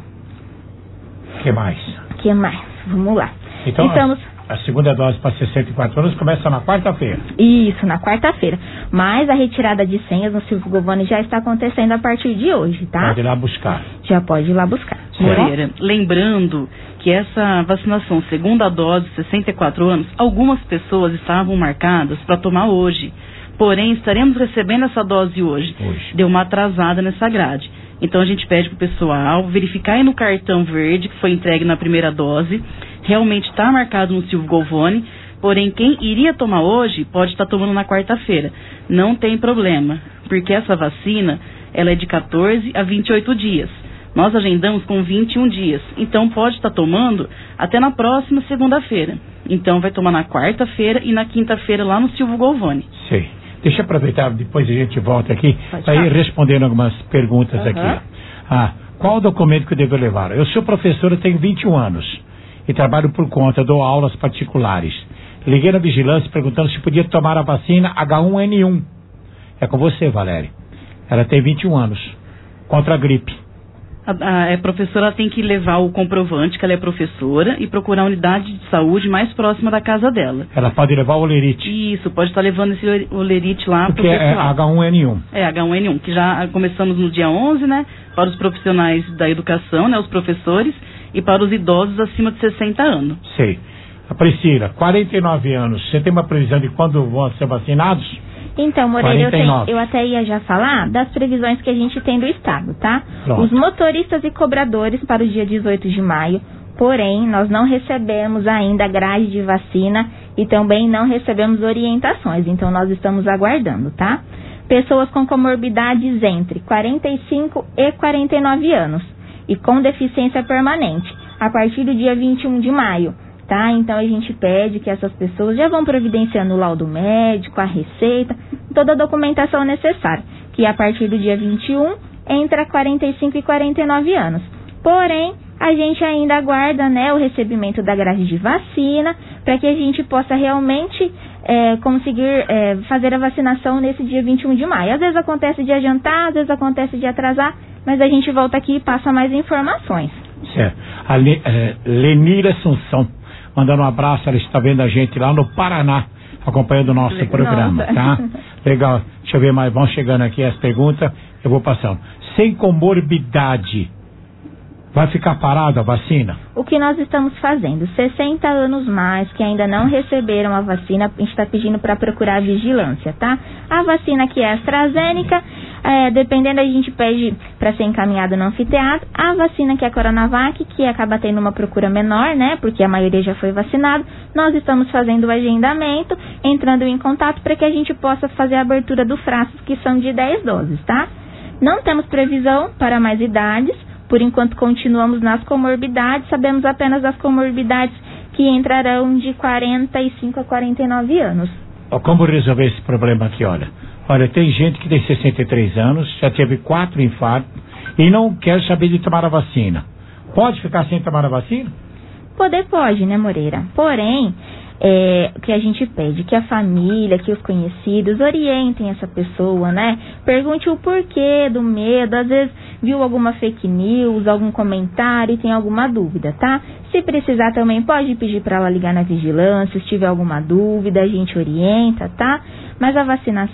Que mais? Que mais? Vamos lá. Então, a segunda dose para 64 anos começa na quarta-feira. Isso, na quarta-feira. Mas a retirada de senhas no Silvio Govani já está acontecendo a partir de hoje, tá? Pode ir lá buscar. Já pode ir lá buscar. Moreira, lembrando que essa vacinação, segunda dose, 64 anos, algumas pessoas estavam marcadas para tomar hoje. Porém, estaremos recebendo essa dose hoje. Deu uma atrasada nessa grade. Então, a gente pede para o pessoal verificar aí no cartão verde, que foi entregue na primeira dose, realmente está marcado no Silvio Govani, porém, quem iria tomar hoje pode estar tomando na quarta-feira. Não tem problema, porque essa vacina, ela é de 14 a 28 dias. Nós agendamos com 21 dias, então pode estar tomando até na próxima segunda-feira. Então, vai tomar na quarta-feira e na quinta-feira lá no Silvio Govani. Sim. Deixa eu aproveitar, depois a gente volta aqui, para ir respondendo algumas perguntas aqui. Qual o documento que eu devo levar? Eu sou professor, eu tenho 21 anos e trabalho por conta, dou aulas particulares. Liguei na vigilância perguntando se podia tomar a vacina H1N1. É com você, Valéria. Ela tem 21 anos, contra a gripe. A professora tem que levar o comprovante que ela é professora e procurar a unidade de saúde mais próxima da casa dela. Ela pode levar o olerite. Isso, pode estar levando esse olerite lá. Porque é H1N1. É, H1N1, que já começamos no dia 11, né? Para os profissionais da educação, né? Os professores, e para os idosos acima de 60 anos. Sei. A Priscila, 49 anos, você tem uma previsão de quando vão ser vacinados? Então, Moreira, eu até ia já falar das previsões que a gente tem do Estado, tá? Pronto. Os motoristas e cobradores para o dia 18 de maio, porém, nós não recebemos ainda a grade de vacina e também não recebemos orientações, então nós estamos aguardando, tá? Pessoas com comorbidades entre 45 e 49 anos e com deficiência permanente, a partir do dia 21 de maio. Tá? Então a gente pede que essas pessoas já vão providenciando o laudo médico, a receita, toda a documentação necessária, que a partir do dia 21 entra 45 e 49 anos. Porém, a gente ainda aguarda, né, o recebimento da grade de vacina, para que a gente possa realmente conseguir fazer a vacinação nesse dia 21 de maio. Às vezes acontece de adiantar, às vezes acontece de atrasar, mas a gente volta aqui e passa mais informações. Certo. A Lenira Assunção, mandando um abraço, ela está vendo a gente lá no Paraná, acompanhando o nosso programa, tá? Legal. Deixa eu ver mais, vão chegando aqui as perguntas, eu vou passando. Sem comorbidade, vai ficar parada a vacina? O que nós estamos fazendo? 60 anos mais que ainda não receberam a vacina, a gente está pedindo para procurar a vigilância, tá? A vacina que é AstraZeneca, dependendo, a gente pede para ser encaminhado no anfiteatro. A vacina que é a Coronavac, que acaba tendo uma procura menor, né? Porque a maioria já foi vacinado. Nós estamos fazendo o agendamento, entrando em contato para que a gente possa fazer a abertura do frasco, que são de 10 doses, tá? Não temos previsão para mais idades. Por enquanto continuamos nas comorbidades, sabemos apenas das comorbidades que entrarão de 45 a 49 anos. Como resolver esse problema aqui, olha? Olha, tem gente que tem 63 anos, já teve 4 infartos e não quer saber de tomar a vacina. Pode ficar sem tomar a vacina? Pode, né, Moreira? Porém, o que a gente pede, que a família, que os conhecidos orientem essa pessoa, né? Pergunte o porquê do medo, às vezes viu alguma fake news, algum comentário e tem alguma dúvida, tá? Se precisar também pode pedir para ela ligar na vigilância, se tiver alguma dúvida a gente orienta, tá? Mas a vacina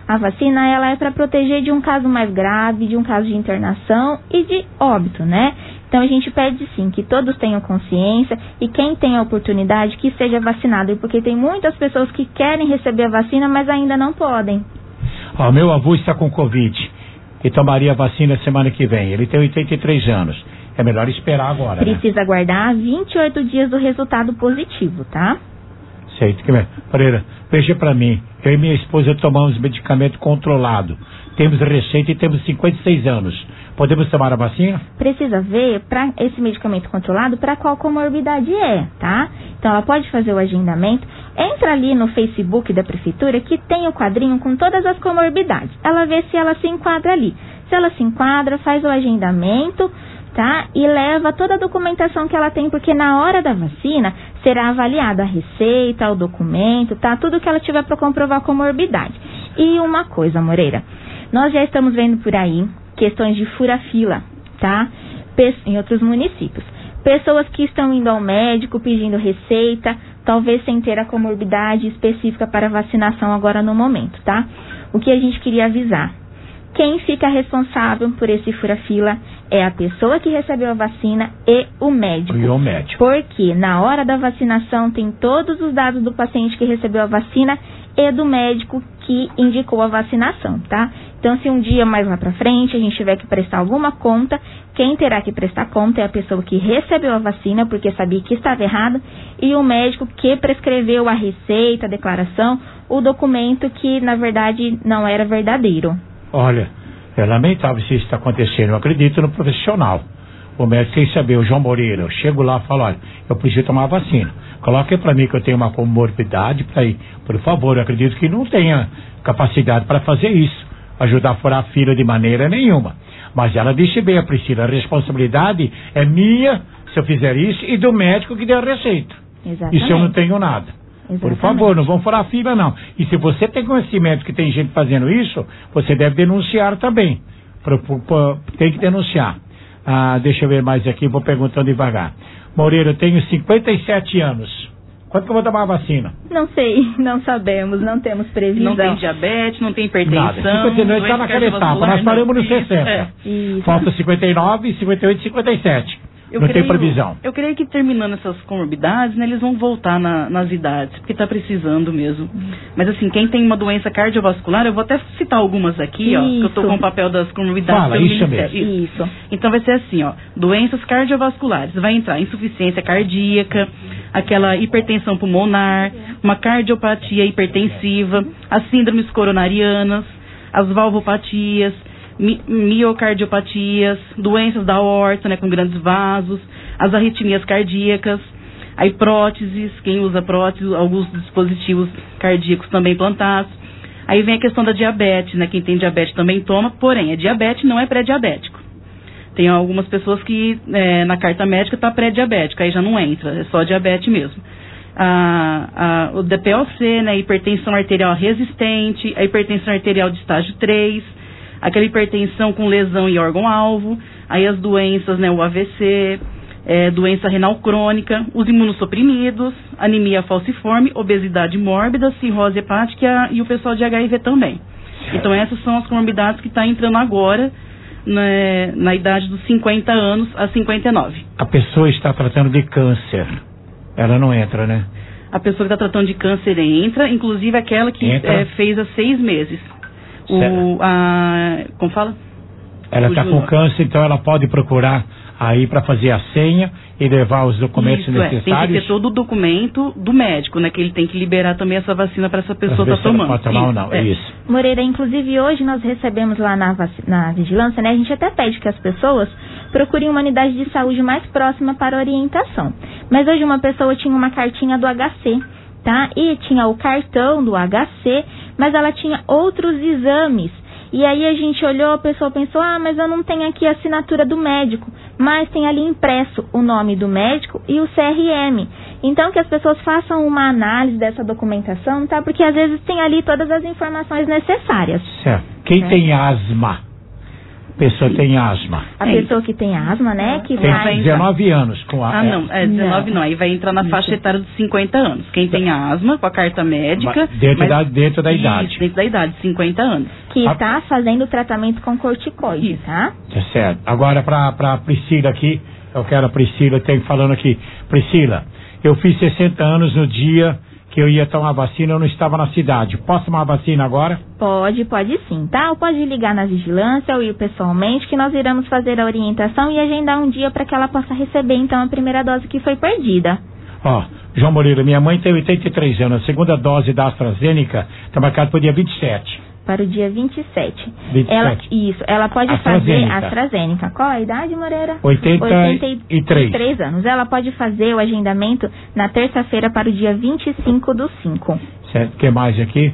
ela é para proteger de um caso mais grave, de um caso de internação e de óbito, né? Então a gente pede sim que todos tenham consciência e quem tem a oportunidade que seja vacinado, porque tem muitas pessoas que querem receber a vacina, mas ainda não podem. Meu avô está com Covid e tomaria a vacina semana que vem. Ele tem 83 anos. É melhor esperar agora, Precisa aguardar 28 dias do resultado positivo, tá? Certo. Pereira, veja para mim. Eu e minha esposa tomamos medicamento controlado. Temos receita e temos 56 anos. Podemos tomar a vacina? Precisa ver para esse medicamento controlado para qual comorbidade é, tá? Então ela pode fazer o agendamento. Entra ali no Facebook da prefeitura que tem o quadrinho com todas as comorbidades. Ela vê se ela se enquadra ali. Se ela se enquadra, faz o agendamento, tá? E leva toda a documentação que ela tem, porque na hora da vacina será avaliada a receita, o documento, tá? Tudo que ela tiver para comprovar a comorbidade. E uma coisa, Moreira, nós já estamos vendo por aí questões de fura-fila, tá? Em outros municípios. Pessoas que estão indo ao médico pedindo receita, talvez sem ter a comorbidade específica para vacinação agora no momento, tá? O que a gente queria avisar? Quem fica responsável por esse fura-fila é a pessoa que recebeu a vacina e o médico. E o médico. Porque na hora da vacinação tem todos os dados do paciente que recebeu a vacina e do médico que indicou a vacinação, tá? Então, se um dia mais lá pra frente a gente tiver que prestar alguma conta, quem terá que prestar conta é a pessoa que recebeu a vacina, porque sabia que estava errado, e o médico que prescreveu a receita, a declaração, o documento que, na verdade, não era verdadeiro. Olha, é lamentável se isso está acontecendo. Eu acredito no profissional. O médico tem que saber, o João Moreira, eu chego lá e falo, olha, eu preciso tomar a vacina. Coloque para mim que eu tenho uma comorbidade para ir. Por favor, eu acredito que não tenha capacidade para fazer isso, ajudar a furar a fila de maneira nenhuma. Mas ela disse bem, a Priscila, a responsabilidade é minha, se eu fizer isso, e do médico que deu a receita. Exatamente. Isso eu não tenho nada. Exatamente. Por favor, não vão furar a fila, não. E se você tem conhecimento que tem gente fazendo isso, você deve denunciar também. Tem que denunciar. Deixa eu ver mais aqui, vou perguntando devagar. Moreira, eu tenho 57 anos. Quando que eu vou tomar a vacina? Não sei, não sabemos, não temos previsão. Não tem diabetes, não tem hipertensão. Nada. 59 está naquela etapa, nós paramos no 60. Falta 59, 58 e 57. Não tem previsão. Eu creio que terminando essas comorbidades, né, eles vão voltar nas idades, porque está precisando mesmo. Mas assim, quem tem uma doença cardiovascular, eu vou até citar algumas aqui, ó, que eu estou com o papel das comorbidades pelo Ministério. Isso. Então vai ser assim, ó, doenças cardiovasculares, vai entrar insuficiência cardíaca, aquela hipertensão pulmonar, uma cardiopatia hipertensiva, as síndromes coronarianas, as valvopatias, miocardiopatias, doenças da aorta, né, com grandes vasos, as arritmias cardíacas, aí próteses, quem usa próteses, alguns dispositivos cardíacos também implantados. Aí vem a questão da diabetes, né, quem tem diabetes também toma, porém, é diabetes, não é pré-diabético. Tem algumas pessoas que na carta médica está pré-diabético, aí já não entra, é só diabetes mesmo. O DPOC, né, hipertensão arterial resistente, a hipertensão arterial de estágio 3, aquela hipertensão com lesão em órgão-alvo, aí as doenças, né, o AVC, doença renal crônica, os imunossuprimidos, anemia falciforme, obesidade mórbida, cirrose hepática e o pessoal de HIV também. Então essas são as comorbidades que estão entrando agora, né, na idade dos 50 anos a 59. A pessoa está tratando de câncer, ela não entra, né? A pessoa que está tratando de câncer entra, inclusive aquela que fez há 6 meses. Como fala? Ela está com câncer, então ela pode procurar aí para fazer a senha e levar os documentos necessários. Tem que ter todo o documento do médico, né? Que ele tem que liberar também essa vacina para essa pessoa estar tomando. Pode tomar ou não, isso. Moreira, inclusive hoje nós recebemos lá na vigilância, né? A gente até pede que as pessoas procurem uma unidade de saúde mais próxima para orientação. Mas hoje uma pessoa tinha uma cartinha do HC, tá? E tinha o cartão do HC, mas ela tinha outros exames. E aí a gente olhou, a pessoa pensou, mas eu não tenho aqui a assinatura do médico. Mas tem ali impresso o nome do médico e o CRM. Então que as pessoas façam uma análise dessa documentação, tá? Porque às vezes tem ali todas as informações necessárias. Certo. Quem tem asma? Pessoa tem asma. A pessoa que tem asma, né? Que tem vai 19 anos com asma. Não, 19 não. Aí vai entrar na faixa etária dos 50 anos. Quem tem asma, com a carta médica. Dentro da idade. Isso, dentro da idade, 50 anos. Que está fazendo tratamento com corticoide, tá? Tá certo. Agora pra Priscila aqui, eu quero a Priscila, tem falando aqui. Priscila, eu fiz 60 anos no dia que eu ia tomar vacina, eu não estava na cidade. Posso tomar a vacina agora? Pode sim, tá? Ou pode ligar na vigilância ou ir pessoalmente, que nós iremos fazer a orientação e agendar um dia para que ela possa receber, então, a primeira dose que foi perdida. João Moreira, minha mãe tem 83 anos, a segunda dose da AstraZeneca está marcada para o dia 27. Para o dia 27. 27. Ela pode fazer a AstraZeneca. Qual a idade, Moreira? 83 anos. Ela pode fazer o agendamento na terça-feira para o dia 25/5. Certo, o que mais aqui?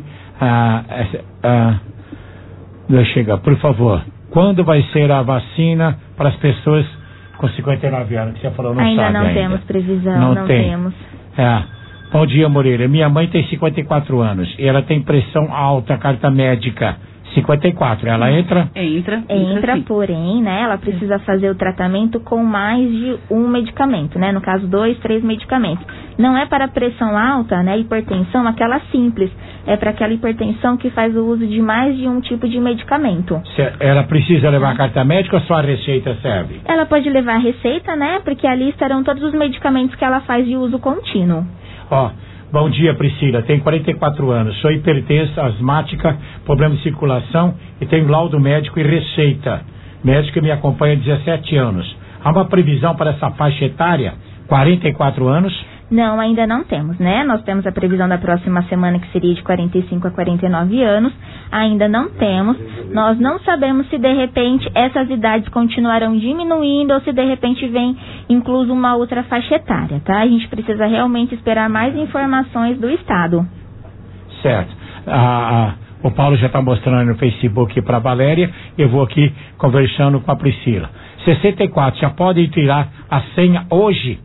Deixa eu chegar, por favor. Quando vai ser a vacina para as pessoas com 59 anos, que você falou, não ainda sabe não temos previsão, não temos. Bom dia, Moreira. Minha mãe tem 54 anos e ela tem pressão alta, carta médica 54, ela entra? Entra, porém, né, ela precisa fazer o tratamento com mais de um medicamento, né, no caso 2, 3 medicamentos. Não é para pressão alta, né, hipertensão, aquela simples, é para aquela hipertensão que faz o uso de mais de um tipo de medicamento. Ela precisa levar carta médica ou só a receita serve? Ela pode levar a receita, né, porque ali estarão todos os medicamentos que ela faz de uso contínuo. Bom dia, Priscila. Tenho 44 anos. Sou hipertensa, asmática, problema de circulação e tenho laudo médico e receita. Médico me acompanha há 17 anos. Há uma previsão para essa faixa etária? 44 anos? Não, ainda não temos, né? Nós temos a previsão da próxima semana, que seria de 45 a 49 anos. Ainda não temos. Nós não sabemos se, de repente, essas idades continuarão diminuindo ou se, de repente, vem incluso uma outra faixa etária, tá? A gente precisa realmente esperar mais informações do Estado. Certo. O Paulo já está mostrando no Facebook para a Valéria. Eu vou aqui conversando com a Priscila. 64, já pode tirar a senha hoje?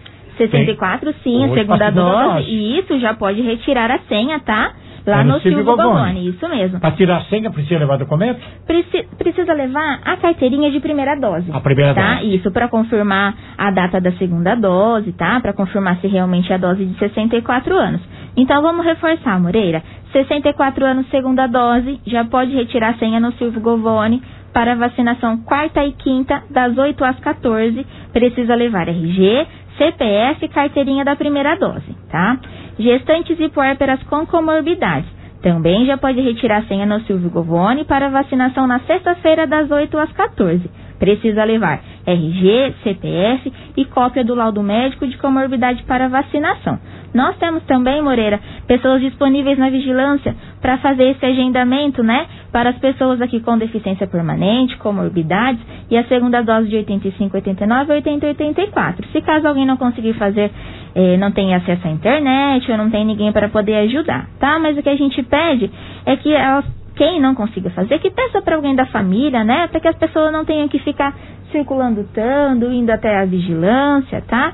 64, sim, a segunda dose. E isso já pode retirar a senha, tá? Lá no Silvio Gogoni, isso mesmo. Para tirar a senha, precisa levar documento? Precisa levar a carteirinha de primeira dose. A primeira dose. Isso, para confirmar a data da segunda dose, tá? Para confirmar se realmente é a dose de 64 anos. Então, vamos reforçar, Moreira. 64 anos, segunda dose, já pode retirar a senha no Silvio Gogoni para vacinação quarta e quinta, das 8 às 14. Precisa levar RG, CPF e carteirinha da primeira dose, tá? Gestantes e puérperas com comorbidades. Também já pode retirar a senha no Silvio Gogoni para vacinação na sexta-feira, das 8 às 14. Precisa levar RG, CPF e cópia do laudo médico de comorbidade para vacinação. Nós temos também, Moreira, pessoas disponíveis na vigilância para fazer esse agendamento, né? Para as pessoas aqui com deficiência permanente, comorbidades e a segunda dose de 85, 89, 80 e 84. Se caso alguém não conseguir fazer, não tem acesso à internet ou não tem ninguém para poder ajudar, tá? Mas o que a gente pede é que quem não consiga fazer, que peça para alguém da família, né? Para que as pessoas não tenham que ficar circulando tanto, indo até a vigilância, tá?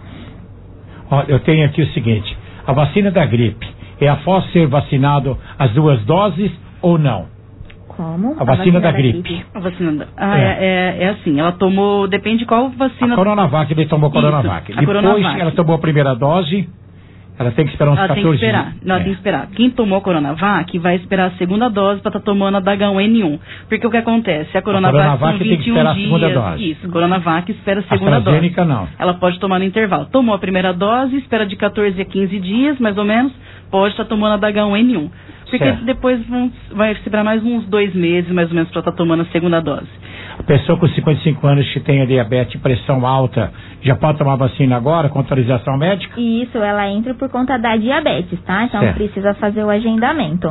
Eu tenho aqui o seguinte, a vacina da gripe, é após ser vacinado as 2 doses ou não? Como? A vacina da gripe. A vacina é assim, ela tomou, depende de qual vacina. A Coronavac, ele tomou Coronavac. Depois ela tomou a primeira dose, ela tem que esperar uns 14 dias. Ela tem que esperar. Quem tomou Coronavac vai esperar a segunda dose para estar tomando a da H1N1. Porque o que acontece? A Coronavac são 21 tem que esperar dias. A segunda dose. Isso, Coronavac espera a segunda dose. AstraZeneca não. Ela pode tomar no intervalo. Tomou a primeira dose, espera de 14 a 15 dias, mais ou menos, pode estar tomando a da H1N1. Porque depois vai esperar mais uns 2 meses, mais ou menos, para estar tomando a segunda dose. A pessoa com 55 anos que tem a diabetes e pressão alta, já pode tomar vacina agora, com autorização médica? Isso, ela entra por conta da diabetes, tá? Então precisa fazer o agendamento.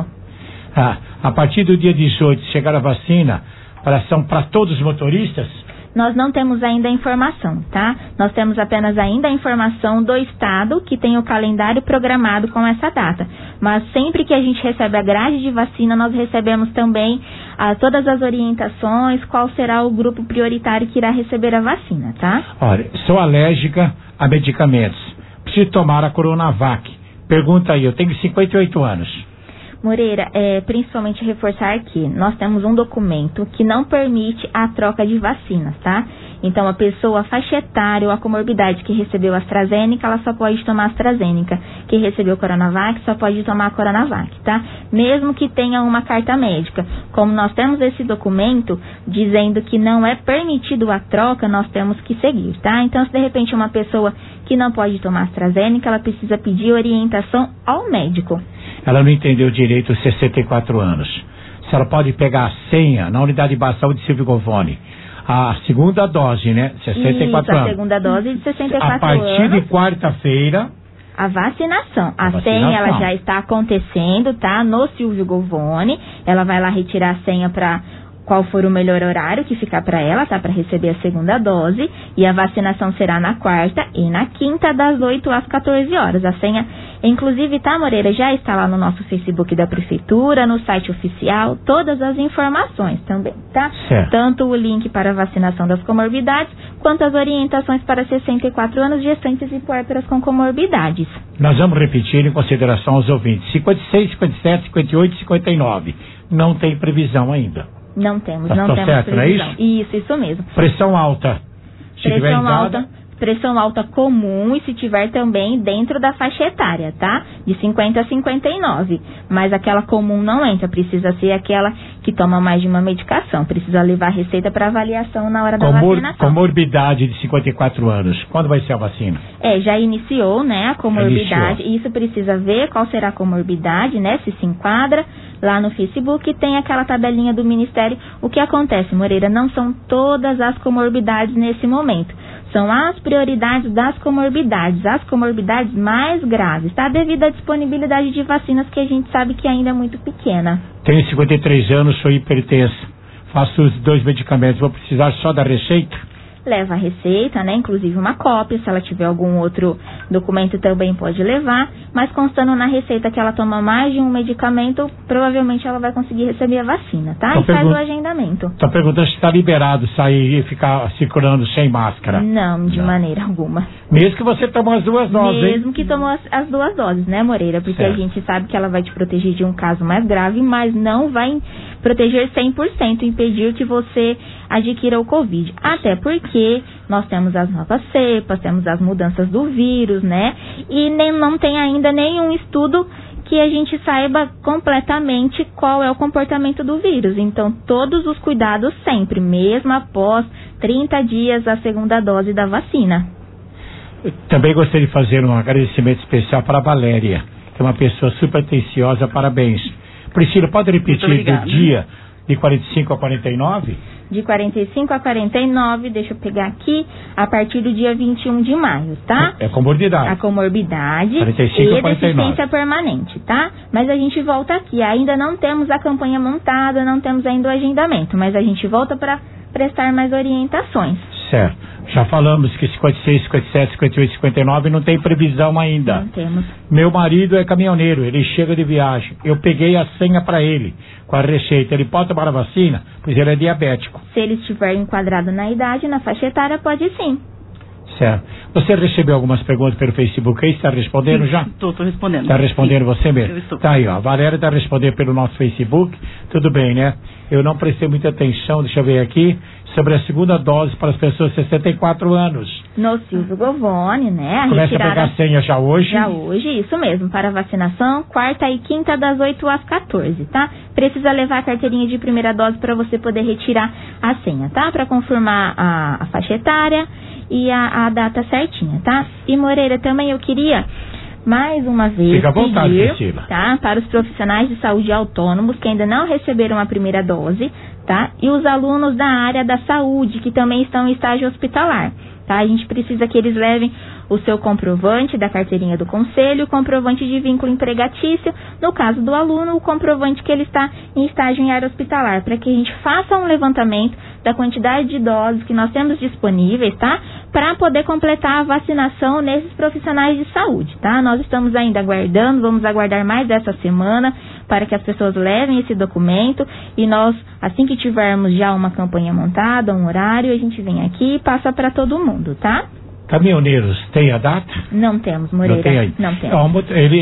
A partir do dia 18, chegar a vacina, são para todos os motoristas? Nós não temos ainda a informação, tá? Nós temos apenas ainda a informação do Estado, que tem o calendário programado com essa data. Mas sempre que a gente recebe a grade de vacina, nós recebemos também todas as orientações, qual será o grupo prioritário que irá receber a vacina, tá? Olha, sou alérgica a medicamentos. Preciso tomar a Coronavac. Pergunta aí, eu tenho 58 anos. Moreira, principalmente reforçar aqui, nós temos um documento que não permite a troca de vacinas, tá? Então, a pessoa, a faixa etária ou a comorbidade que recebeu a AstraZeneca, ela só pode tomar a AstraZeneca. Quem recebeu a Coronavac só pode tomar a Coronavac, tá? Mesmo que tenha uma carta médica. Como nós temos esse documento dizendo que não é permitido a troca, nós temos que seguir, tá? Então, se de repente uma pessoa que não pode tomar AstraZeneca, ela precisa pedir orientação ao médico. Ela não entendeu direito os 64 anos. Se ela pode pegar a senha na unidade de saúde de Silvio Gogoni. A segunda dose, né? 64 anos. A segunda dose de 64 anos. A partir de quarta-feira. A vacinação. A senha, ela já está acontecendo, tá? No Silvio Gogoni. Ela vai lá retirar a senha para qual for o melhor horário que ficar para ela, tá? Para receber a segunda dose. E a vacinação será na quarta e na quinta, das 8 às 14 horas. A senha Inclusive, tá, Moreira, já está lá no nosso Facebook da Prefeitura, no site oficial, todas as informações também, tá? Certo. Tanto o link para a vacinação das comorbidades, quanto as orientações para 64 anos, gestantes e puérperas com comorbidades. Nós vamos repetir em consideração aos ouvintes. 56, 57, 58 e 59. Não tem previsão ainda. Não temos, Tá não temos certo, previsão. não é isso? Isso mesmo. Pressão alta. Se tiver Pressão em casa, alta. Pressão alta comum e se tiver também dentro da faixa etária, tá? De 50 a 59. Mas aquela comum não entra, precisa ser aquela que toma mais de uma medicação. Precisa levar receita para avaliação na hora da vacinação. Comorbidade de 54 anos. Quando vai ser a vacina? Já iniciou, né, a comorbidade. Isso precisa ver qual será a comorbidade, né, se enquadra. Lá no Facebook tem aquela tabelinha do Ministério. O que acontece, Moreira? Não são todas as comorbidades nesse momento. São as prioridades das comorbidades, as comorbidades mais graves, tá? Devido à disponibilidade de vacinas que a gente sabe que ainda é muito pequena. Tenho 53 anos, sou hipertenso. Faço os 2 medicamentos, vou precisar só da receita? Leva a receita, né? Inclusive uma cópia, se ela tiver algum outro documento também pode levar, mas constando na receita que ela toma mais de um medicamento, provavelmente ela vai conseguir receber a vacina, tá? E faz o agendamento. Estou perguntando se está liberado sair e ficar circulando sem máscara. Não, de maneira alguma. Mesmo que você tomou as 2 doses, Mesmo que tomou as 2 doses, né, Moreira? Porque certo. A gente sabe que ela vai te proteger de um caso mais grave, mas não vai proteger 100%, impedir que você adquira o Covid. Até porque nós temos as novas cepas, temos as mudanças do vírus, né? E não tem ainda nenhum estudo que a gente saiba completamente qual é o comportamento do vírus. Então, todos os cuidados sempre, mesmo após 30 dias a segunda dose da vacina. Também gostaria de fazer um agradecimento especial para a Valéria, que é uma pessoa super atenciosa. Parabéns. Priscila, pode repetir do dia de 45 a 49? De 45 a 49, deixa eu pegar aqui, a partir do dia 21 de maio, tá? É comorbidade. A comorbidade 45 e a 49. deficiência permanente, tá? Mas a gente volta aqui, ainda não temos a campanha montada, não temos ainda o agendamento, mas a gente volta para prestar mais orientações. Certo. Já falamos que 56, 57, 58, 59 não tem previsão ainda. Não temos. Meu marido é caminhoneiro, ele chega de viagem. Eu peguei a senha para ele, com a receita. Ele pode tomar a vacina, pois ele é diabético. Se ele estiver enquadrado na idade, na faixa etária, pode sim. Certo. Você recebeu algumas perguntas pelo Facebook aí? Está respondendo já? Estou respondendo. Está respondendo você mesmo? Eu estou. Tá aí, ó. A Valéria está respondendo pelo nosso Facebook. Tudo bem, né? Eu não prestei muita atenção, deixa eu ver aqui, sobre a segunda dose para as pessoas de 64 anos. No Silvio Govone, né? Começa a pegar a senha já hoje? Já hoje, isso mesmo, para vacinação, quarta e quinta das 8 às 14, tá? Precisa levar a carteirinha de primeira dose para você poder retirar a senha, tá? Para confirmar a faixa etária e a data certinha, tá? E Moreira, também eu queria mais uma vez Fica à vontade, pedir, Priscila, tá? Para os profissionais de saúde autônomos que ainda não receberam a primeira dose, tá? E os alunos da área da saúde que também estão em estágio hospitalar, tá? A gente precisa que eles levem o seu comprovante da carteirinha do conselho, o comprovante de vínculo empregatício, no caso do aluno, o comprovante que ele está em estágio em área hospitalar, para que a gente faça um levantamento da quantidade de doses que nós temos disponíveis, tá? Para poder completar a vacinação nesses profissionais de saúde, tá? Nós estamos ainda aguardando, vamos aguardar mais essa semana para que as pessoas levem esse documento e nós, assim que tivermos já uma campanha montada, um horário, a gente vem aqui e passa para todo mundo, tá? Caminhoneiros, tem a data? Não temos, Moreira. Não tem aí. Não temos.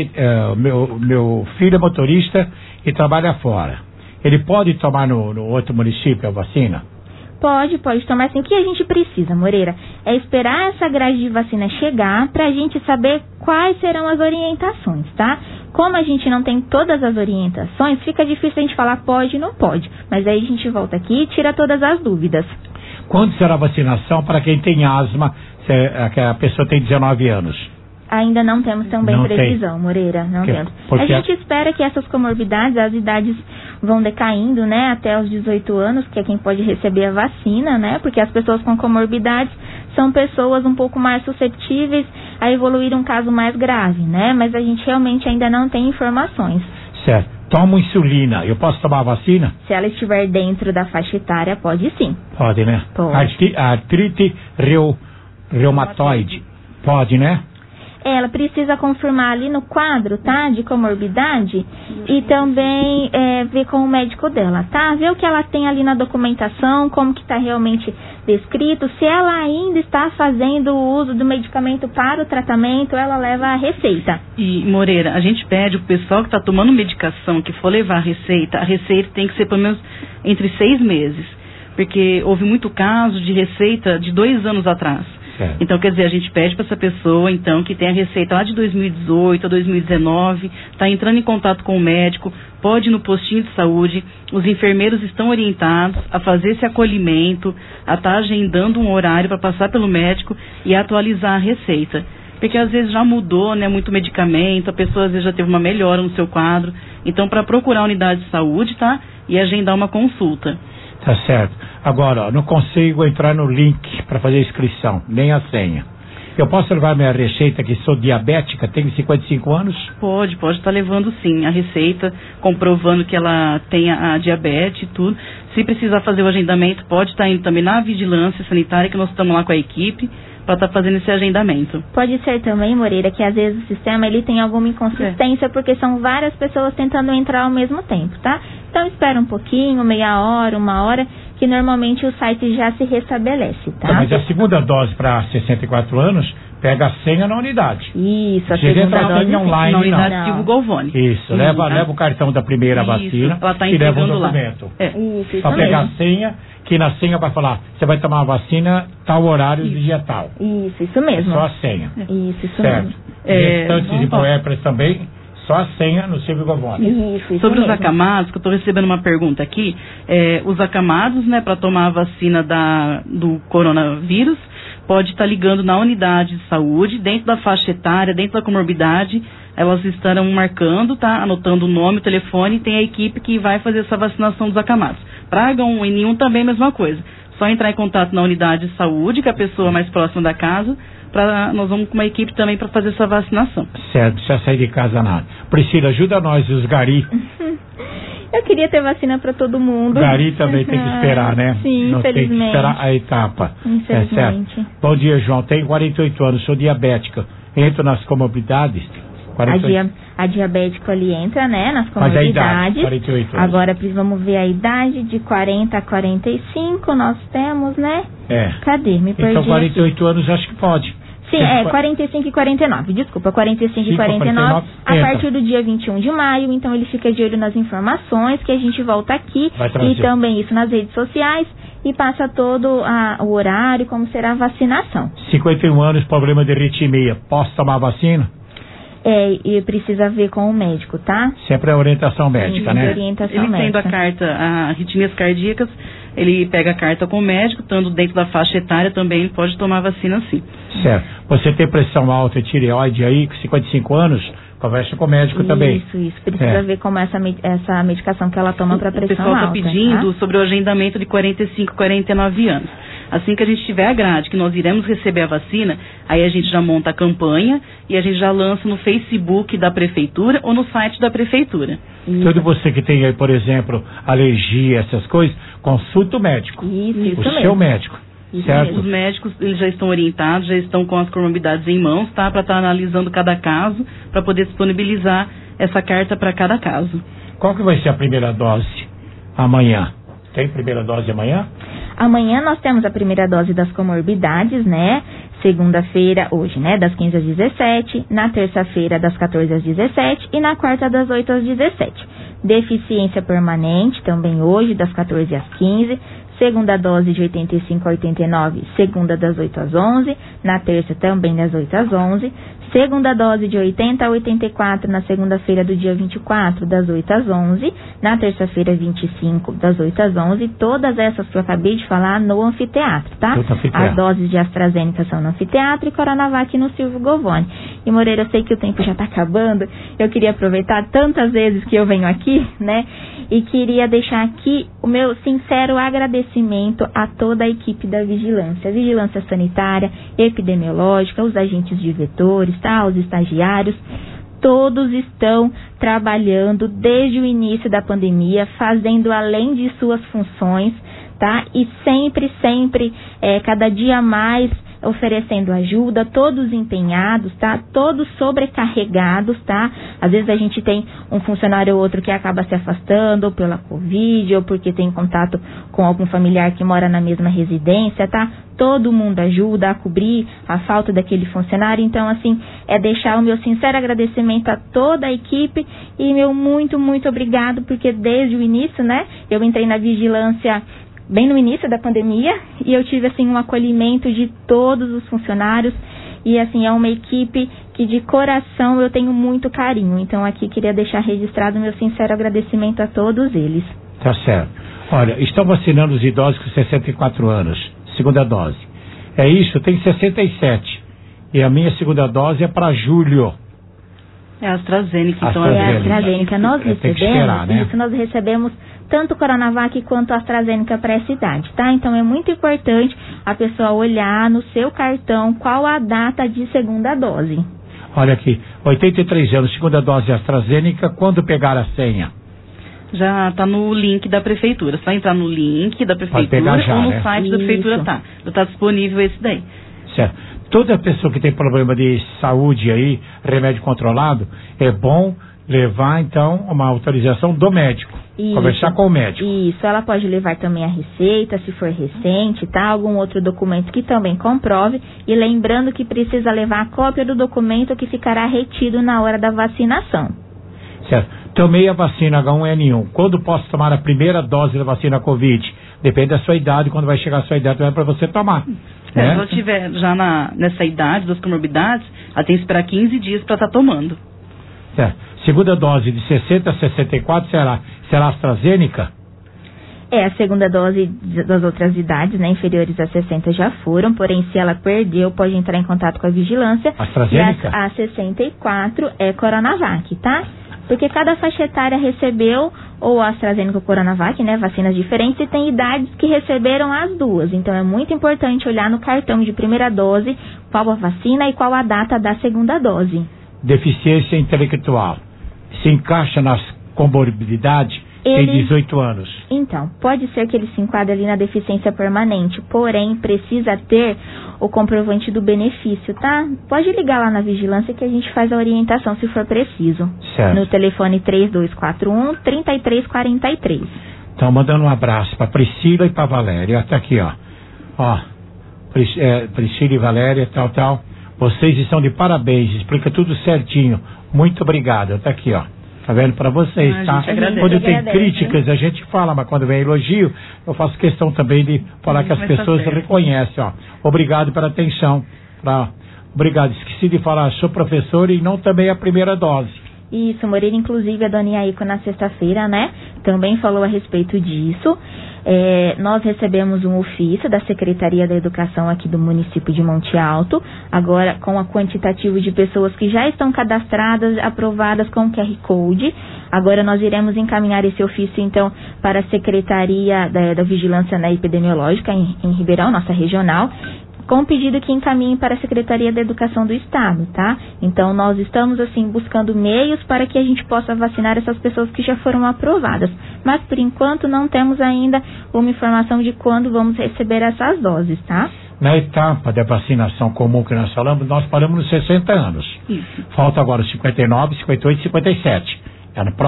Meu filho é motorista e trabalha fora. Ele pode tomar no outro município a vacina? Pode tomar sim. O que a gente precisa, Moreira, é esperar essa grade de vacina chegar para a gente saber quais serão as orientações, tá? Como a gente não tem todas as orientações, fica difícil a gente falar pode e não pode. Mas aí a gente volta aqui e tira todas as dúvidas. Quando será a vacinação para quem tem asma, que a pessoa tem 19 anos? Ainda não temos também previsão, Moreira, não temos. A gente espera que essas comorbidades, as idades vão decaindo, né, até os 18 anos, que é quem pode receber a vacina, né, porque as pessoas com comorbidades são pessoas um pouco mais suscetíveis a evoluir um caso mais grave, né, mas a gente realmente ainda não tem informações. Certo. Tomo insulina, eu posso tomar a vacina? Se ela estiver dentro da faixa etária, pode sim. Pode, né? Pode. Artrite reumatoide, pode, né? ela precisa confirmar ali no quadro, tá? De comorbidade e também ver com o médico dela, tá? Ver o que ela tem ali na documentação, como que está realmente descrito. Se ela ainda está fazendo o uso do medicamento para o tratamento, ela leva a receita. E, Moreira, a gente pede pro pessoal que está tomando medicação, que for levar a receita tem que ser pelo menos entre 6 meses. Porque houve muito caso de receita de 2 anos atrás. Então, quer dizer, a gente pede para essa pessoa, então, que tem a receita lá de 2018 a 2019, está entrando em contato com o médico, pode ir no postinho de saúde, os enfermeiros estão orientados a fazer esse acolhimento, a estar agendando um horário para passar pelo médico e atualizar a receita. Porque às vezes já mudou, né, muito medicamento, a pessoa às vezes já teve uma melhora no seu quadro. Então, para procurar a unidade de saúde, tá? E agendar uma consulta. Tá certo. Agora, ó, não consigo entrar no link para fazer a inscrição, nem a senha. Eu posso levar minha receita, que sou diabética, tenho 55 anos? Pode estar levando sim a receita, comprovando que ela tem a diabetes e tudo. Se precisar fazer o agendamento, pode estar indo também na vigilância sanitária, que nós estamos lá com a equipe, para estar fazendo esse agendamento. Pode ser também, Moreira, que às vezes o sistema ele tem alguma inconsistência, porque são várias pessoas tentando entrar ao mesmo tempo, tá? Então espera um pouquinho, meia hora, 1 hora, que normalmente o site já se restabelece, tá? Mas a segunda dose para 64 anos pega a senha na unidade. Isso, a segunda dose online, na unidade Silvio Golvoni. Isso, leva o cartão da primeira vacina e leva um documento. Isso para pegar mesmo. a senha, que na senha vai falar, você vai tomar a vacina tal horário do dia tal. Isso mesmo. Só a senha. Isso certo. mesmo. Restantes de Proepras também, só a senha no Silvio Golvoni. Isso Sobre mesmo. os acamados, que eu estou recebendo uma pergunta aqui, os acamados, né, para tomar a vacina do coronavírus, pode estar ligando na unidade de saúde, dentro da faixa etária, dentro da comorbidade, elas estarão marcando, tá? Anotando o nome, o telefone, e tem a equipe que vai fazer essa vacinação dos acamados. Para H1N1 também a mesma coisa. Só entrar em contato na unidade de saúde, que é a pessoa mais próxima da casa, nós vamos com uma equipe também para fazer essa vacinação. Certo, já sair de casa nada. Priscila, ajuda nós, os gari. Eu queria ter vacina para todo mundo. Gari também tem que esperar, né? Sim, não infelizmente. tem que esperar a etapa. Infelizmente. Certo. Bom dia, João. Tenho 48 anos, sou diabética. Entro nas comorbidades? A diabética ali entra, né, nas Mas a idade, comorbidades. 48 anos. Agora vamos ver a idade de 40 a 45, nós temos, né? Cadê? Me perdi. Então 48 aqui. anos acho que pode. Sim, 45 e 49. Desculpa, 45 e 49. A partir do dia 21 de maio, então ele fica de olho nas informações, que a gente volta aqui. E também isso nas redes sociais. E passa todo o horário, como será a vacinação. 51 anos, problema de arritmia. Posso tomar a vacina? E precisa ver com o médico, tá? Sempre a orientação médica, né? Ele tendo a carta, arritmias cardíacas, ele pega a carta com o médico, estando dentro da faixa etária também, ele pode tomar vacina sim. Certo. Você tem pressão alta e tireoide aí, com 55 anos, conversa com o médico também. Isso. Precisa ver como essa medicação que ela toma para pressão alta. O pessoal está pedindo sobre o agendamento de 45, 49 anos. Assim que a gente tiver a grade, que nós iremos receber a vacina, aí a gente já monta a campanha e a gente já lança no Facebook da Prefeitura ou no site da Prefeitura. Todo você que tem aí, por exemplo, alergia, essas coisas, consulta o médico. Isso o seu médico. Certo? Os médicos, eles já estão orientados, já estão com as comorbidades em mãos, tá? Para estar analisando cada caso, para poder disponibilizar essa carta para cada caso. Qual que vai ser a primeira dose amanhã? Tem primeira dose amanhã? Amanhã nós temos a primeira dose das comorbidades, né? Segunda-feira, hoje, né? Das 15 às 17. Na terça-feira, das 14 às 17. E na quarta, das 8 às 17. Deficiência permanente, também hoje, das 14 às 15. Segunda dose de 85 a 89, segunda das 8 às 11. Na terça, também das 8 às 11. Segunda dose de 80 a 84 na segunda-feira do dia 24, das 8 às 11. Na terça-feira, 25, das 8 às 11. Todas essas que eu acabei de falar no anfiteatro, tá? As doses de AstraZeneca são no anfiteatro e Coronavac no Silvio Golvoni. E Moreira, eu sei que o tempo já está acabando. Eu queria aproveitar tantas vezes que eu venho aqui, né? E queria deixar aqui o meu sincero agradecimento a toda a equipe da vigilância sanitária, epidemiológica, os agentes de vetores, tá? Os estagiários, todos estão trabalhando desde o início da pandemia, fazendo além de suas funções, tá? E sempre, cada dia mais oferecendo ajuda, todos empenhados, tá? Todos sobrecarregados, tá? Às vezes a gente tem um funcionário ou outro que acaba se afastando, ou pela Covid, ou porque tem contato com algum familiar que mora na mesma residência, tá? Todo mundo ajuda a cobrir a falta daquele funcionário. Então, assim, é deixar o meu sincero agradecimento a toda a equipe e meu muito, muito obrigado, porque desde o início, né, eu entrei na vigilância bem no início da pandemia e eu tive, assim, um acolhimento de todos os funcionários e, assim, é uma equipe que de coração eu tenho muito carinho. Então, aqui queria deixar registrado o meu sincero agradecimento a todos eles. Tá certo. Olha, estão vacinando os idosos com 64 anos. Segunda dose. É isso, tem 67. E a minha segunda dose é para julho. É a AstraZeneca, então. É a AstraZeneca. Nós recebemos, esperar, né? Isso, nós recebemos tanto o Coronavac quanto a AstraZeneca para essa idade, tá? Então é muito importante a pessoa olhar no seu cartão qual a data de segunda dose. Olha aqui, 83 anos, segunda dose AstraZeneca, quando pegar a senha? Já está no link da prefeitura. Você vai entrar no link da prefeitura já, ou no né? site da prefeitura, tá. Já está disponível esse daí. Certo. Toda pessoa que tem problema de saúde aí, remédio controlado, é bom levar, então, uma autorização do médico. Isso. Conversar com o médico. Isso, ela pode levar também a receita, se for recente, tá? Algum outro documento que também comprove. E lembrando que precisa levar a cópia do documento que ficará retido na hora da vacinação. Certo. Tomei a vacina H1N1. Quando posso tomar a primeira dose da vacina Covid? Depende da sua idade. Quando vai chegar a sua idade, é para você tomar. Se ela estiver já nessa idade das comorbidades, ela tem que esperar 15 dias para estar tomando. Certo. Segunda dose de 60 a 64 será AstraZeneca? A segunda dose das outras idades, né, inferiores a 60 já foram, porém se ela perdeu, pode entrar em contato com a vigilância. AstraZeneca? E a 64 é Coronavac, tá? Porque cada faixa etária recebeu ou a AstraZeneca ou Coronavac, né, vacinas diferentes, e tem idades que receberam as duas. Então é muito importante olhar no cartão de primeira dose qual a vacina e qual a data da segunda dose. Deficiência intelectual. Se encaixa nas comorbidades? Tem 18 anos. Então, pode ser que ele se enquadre ali na deficiência permanente, porém, precisa ter o comprovante do benefício, tá? Pode ligar lá na vigilância que a gente faz a orientação se for preciso. Certo. No telefone 3241-3343. Então, mandando um abraço para Priscila e para Valéria. Tá aqui, ó. Priscila e Valéria, tal. Vocês estão de parabéns, explica tudo certinho. Muito obrigado. Tá aqui, ó. Tá vendo? Para vocês, tá? Quando tem críticas, a gente fala, mas quando vem elogio, eu faço questão também de falar que as pessoas reconhecem, ó. Obrigado pela atenção. Obrigado. Esqueci de falar, sou professor e não também a primeira dose. Isso, Moreira, inclusive a dona Iaíco na sexta-feira, né, também falou a respeito disso. Nós recebemos um ofício da Secretaria da Educação aqui do município de Monte Alto, agora com a quantitativo de pessoas que já estão cadastradas, aprovadas com QR Code. Agora nós iremos encaminhar esse ofício, então, para a Secretaria da Vigilância, né, Epidemiológica em Ribeirão, nossa regional, com pedido que encaminhem para a Secretaria da Educação do Estado, tá? Então, nós estamos, assim, buscando meios para que a gente possa vacinar essas pessoas que já foram aprovadas. Mas, por enquanto, não temos ainda uma informação de quando vamos receber essas doses, tá? Na etapa da vacinação comum que nós falamos, nós paramos nos 60 anos. Isso. Falta agora 59, 58 e 57. É a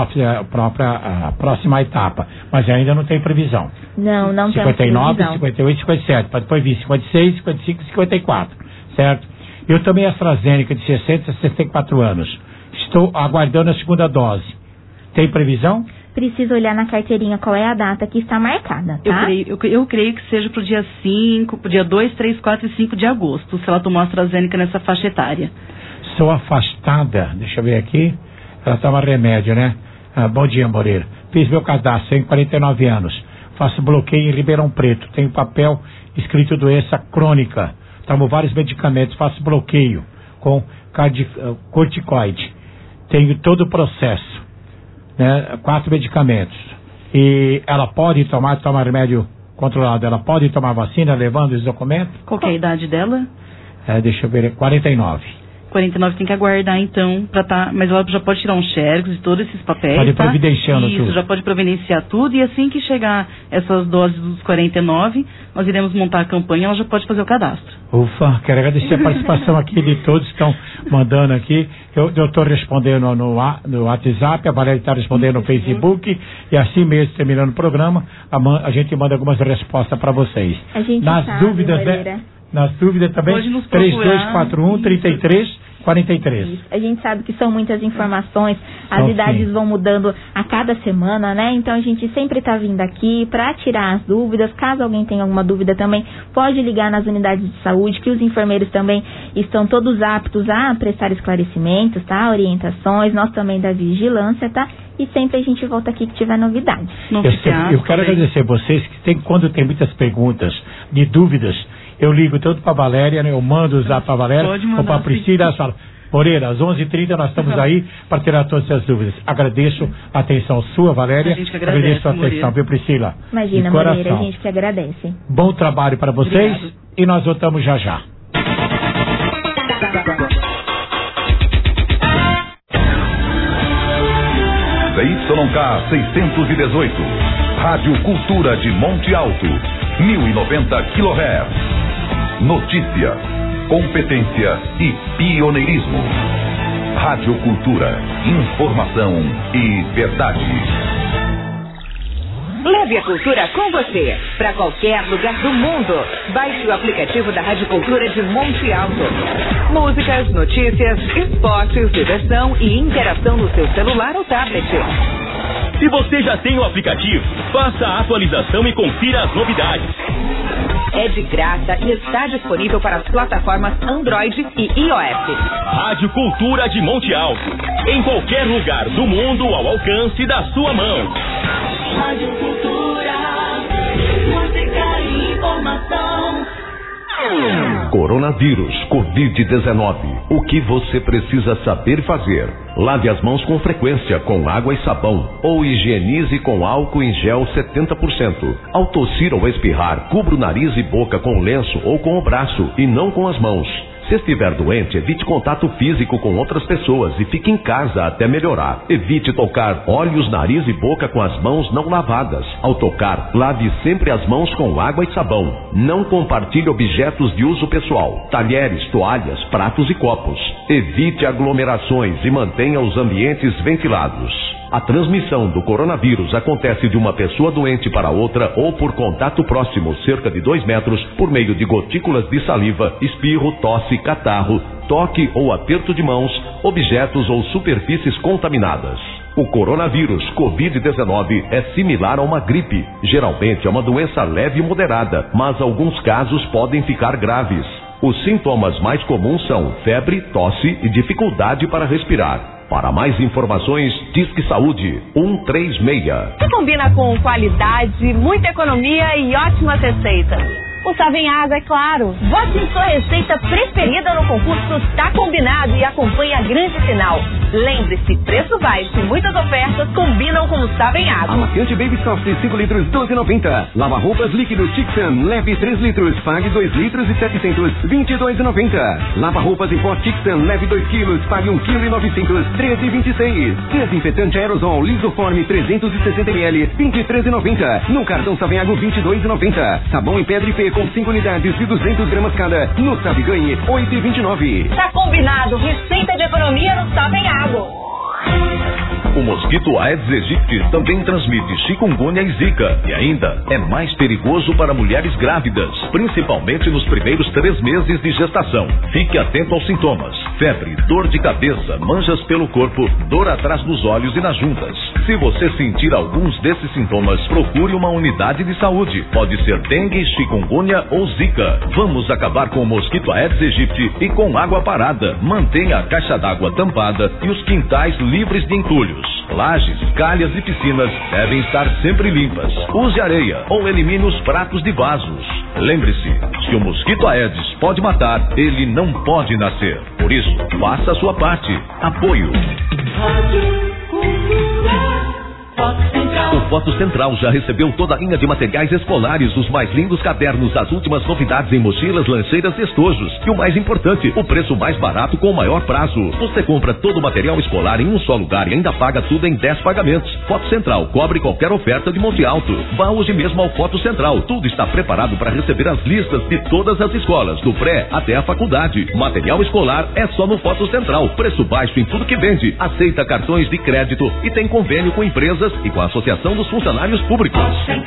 próxima etapa, mas ainda não tem previsão. Não temos 59, previsão. 58 e 57, para depois vir 56, 55 e 54, certo? Eu tomei a AstraZeneca de 60 a 64 anos. Estou aguardando a segunda dose. Tem previsão? Precisa olhar na carteirinha qual é a data que está marcada, tá? Eu creio que seja pro dia 5, pro dia 2, 3, 4 e 5 de agosto, se ela tomar a AstraZeneca nessa faixa etária. Sou afastada, deixa eu ver aqui. Ela toma remédio, né? Bom dia, Moreira. Fiz meu cadastro, tenho 49 anos. Faço bloqueio em Ribeirão Preto. Tenho papel escrito doença crônica. Tomo vários medicamentos. Faço bloqueio com corticoide. Tenho todo o processo, né? 4 medicamentos. E ela pode tomar remédio controlado. Ela pode tomar vacina levando os documentos? Qual que é a idade dela? Deixa eu ver, 49. 49 tem que aguardar, então, mas ela já pode tirar um xerox de todos esses papéis, pode ir providenciando Isso, tudo. já pode providenciar tudo, e assim que chegar essas doses dos 49, nós iremos montar a campanha, ela já pode fazer o cadastro. Ufa, quero agradecer a participação aqui de todos que estão mandando aqui. Eu estou respondendo no WhatsApp, a Valéria está respondendo no Facebook, e assim mesmo, terminando o programa, a gente manda algumas respostas para vocês. A gente Nas sabe, dúvidas, Moreira. Nas dúvidas também, 3241-3343. Isso. A gente sabe que são muitas informações, as Então, idades sim. vão mudando a cada semana, né? Então a gente sempre está vindo aqui para tirar as dúvidas. Caso alguém tenha alguma dúvida também, pode ligar nas unidades de saúde, que os enfermeiros também estão todos aptos a prestar esclarecimentos, tá? Orientações, nós também da vigilância, tá? E sempre a gente volta aqui que tiver novidade. Eu quero agradecer vocês, que quando tem muitas perguntas, de dúvidas, eu ligo tanto para a Valéria, né? Eu mando o zap para a Valéria, ou para a Priscila, elas falam, Moreira, às 11h30 nós estamos aí para tirar todas essas dúvidas. Agradeço a atenção sua, Valéria. A gente que agradece, agradeço a atenção, Moreira. viu, Priscila? Imagina, De coração. Moreira, a gente que agradece. Bom trabalho para vocês. Obrigado. E nós voltamos já já. ZYK 618, Rádio Cultura de Monte Alto, 1090 kHz. Notícia, competência e pioneirismo. Rádio Cultura, informação e verdade. Leve a cultura com você, para qualquer lugar do mundo. Baixe o aplicativo da Rádio Cultura de Monte Alto. Músicas, notícias, esportes, diversão e interação no seu celular ou tablet. Se você já tem o aplicativo, faça a atualização e confira as novidades. É de graça e está disponível para as plataformas Android e iOS. Rádio Cultura de Monte Alto. Em qualquer lugar do mundo ao alcance da sua mão. Rádio Cultura, música e informação. Coronavírus, Covid-19. O que você precisa saber fazer? Lave as mãos com frequência com água e sabão ou higienize com álcool em gel 70%. Ao tossir ou espirrar, cubra o nariz e boca com lenço ou com o braço e não com as mãos. Se estiver doente, evite contato físico com outras pessoas e fique em casa até melhorar. Evite tocar olhos, nariz e boca com as mãos não lavadas. Ao tocar, lave sempre as mãos com água e sabão. Não compartilhe objetos de uso pessoal, talheres, toalhas, pratos e copos. Evite aglomerações e mantenha os ambientes ventilados. A transmissão do coronavírus acontece de uma pessoa doente para outra ou por contato próximo, cerca de 2 metros, por meio de gotículas de saliva, espirro, tosse, catarro, toque ou aperto de mãos, objetos ou superfícies contaminadas. O coronavírus Covid-19 é similar a uma gripe. Geralmente é uma doença leve e moderada, mas alguns casos podem ficar graves. Os sintomas mais comuns são febre, tosse e dificuldade para respirar. Para mais informações, Disque Saúde 136. Que combina com qualidade, muita economia e ótimas receitas. O Savem Água, é claro. Vote em sua receita preferida no concurso Tá Combinado e acompanhe a grande final. Lembre-se, preço baixo e muitas ofertas combinam com o Savem Água. Amaciante Baby Soft 5 litros 12,90. Lava roupas líquido Tixan, leve 3 litros, pague 2 litros e 700, 22,90. Lava roupas em pó Tixan, leve 2 quilos, pague 1 kg e 900, 13,26. Desinfetante aerosol Lisoforme 360 ml, 23,90. No cartão Savem Água 22,90. Sabão em pedra e pé com 5 unidades de 200 gramas cada. No Sabe Ganhe 8,29. Tá combinado, receita de economia no Savem Água. O mosquito Aedes aegypti também transmite chikungunya e zika e ainda é mais perigoso para mulheres grávidas, principalmente nos primeiros 3 meses de gestação. Fique atento aos sintomas: febre, dor de cabeça, manchas pelo corpo, dor atrás dos olhos e nas juntas. Se você sentir alguns desses sintomas, procure uma unidade de saúde. Pode ser dengue, chikungunya ou zika. Vamos acabar com o mosquito Aedes aegypti e com água parada. Mantenha a caixa d'água tampada e os quintais livres de entulhos. Lajes, calhas e piscinas devem estar sempre limpas. Use areia ou elimine os pratos de vasos. Lembre-se, se o mosquito Aedes pode matar, ele não pode nascer. Por isso, faça a sua parte. Apoio. Rádio Cultura, Fox Central. O Foto Central já recebeu toda a linha de materiais escolares, os mais lindos cadernos, as últimas novidades em mochilas, lancheiras e estojos. E o mais importante, o preço mais barato com o maior prazo. Você compra todo o material escolar em um só lugar e ainda paga tudo em 10 pagamentos. Foto Central cobre qualquer oferta de Monte Alto. Vá hoje mesmo ao Foto Central. Tudo está preparado para receber as listas de todas as escolas, do pré até a faculdade. Material escolar é só no Foto Central. Preço baixo em tudo que vende. Aceita cartões de crédito e tem convênio com empresas e com a Associação dos Funcionários Públicos.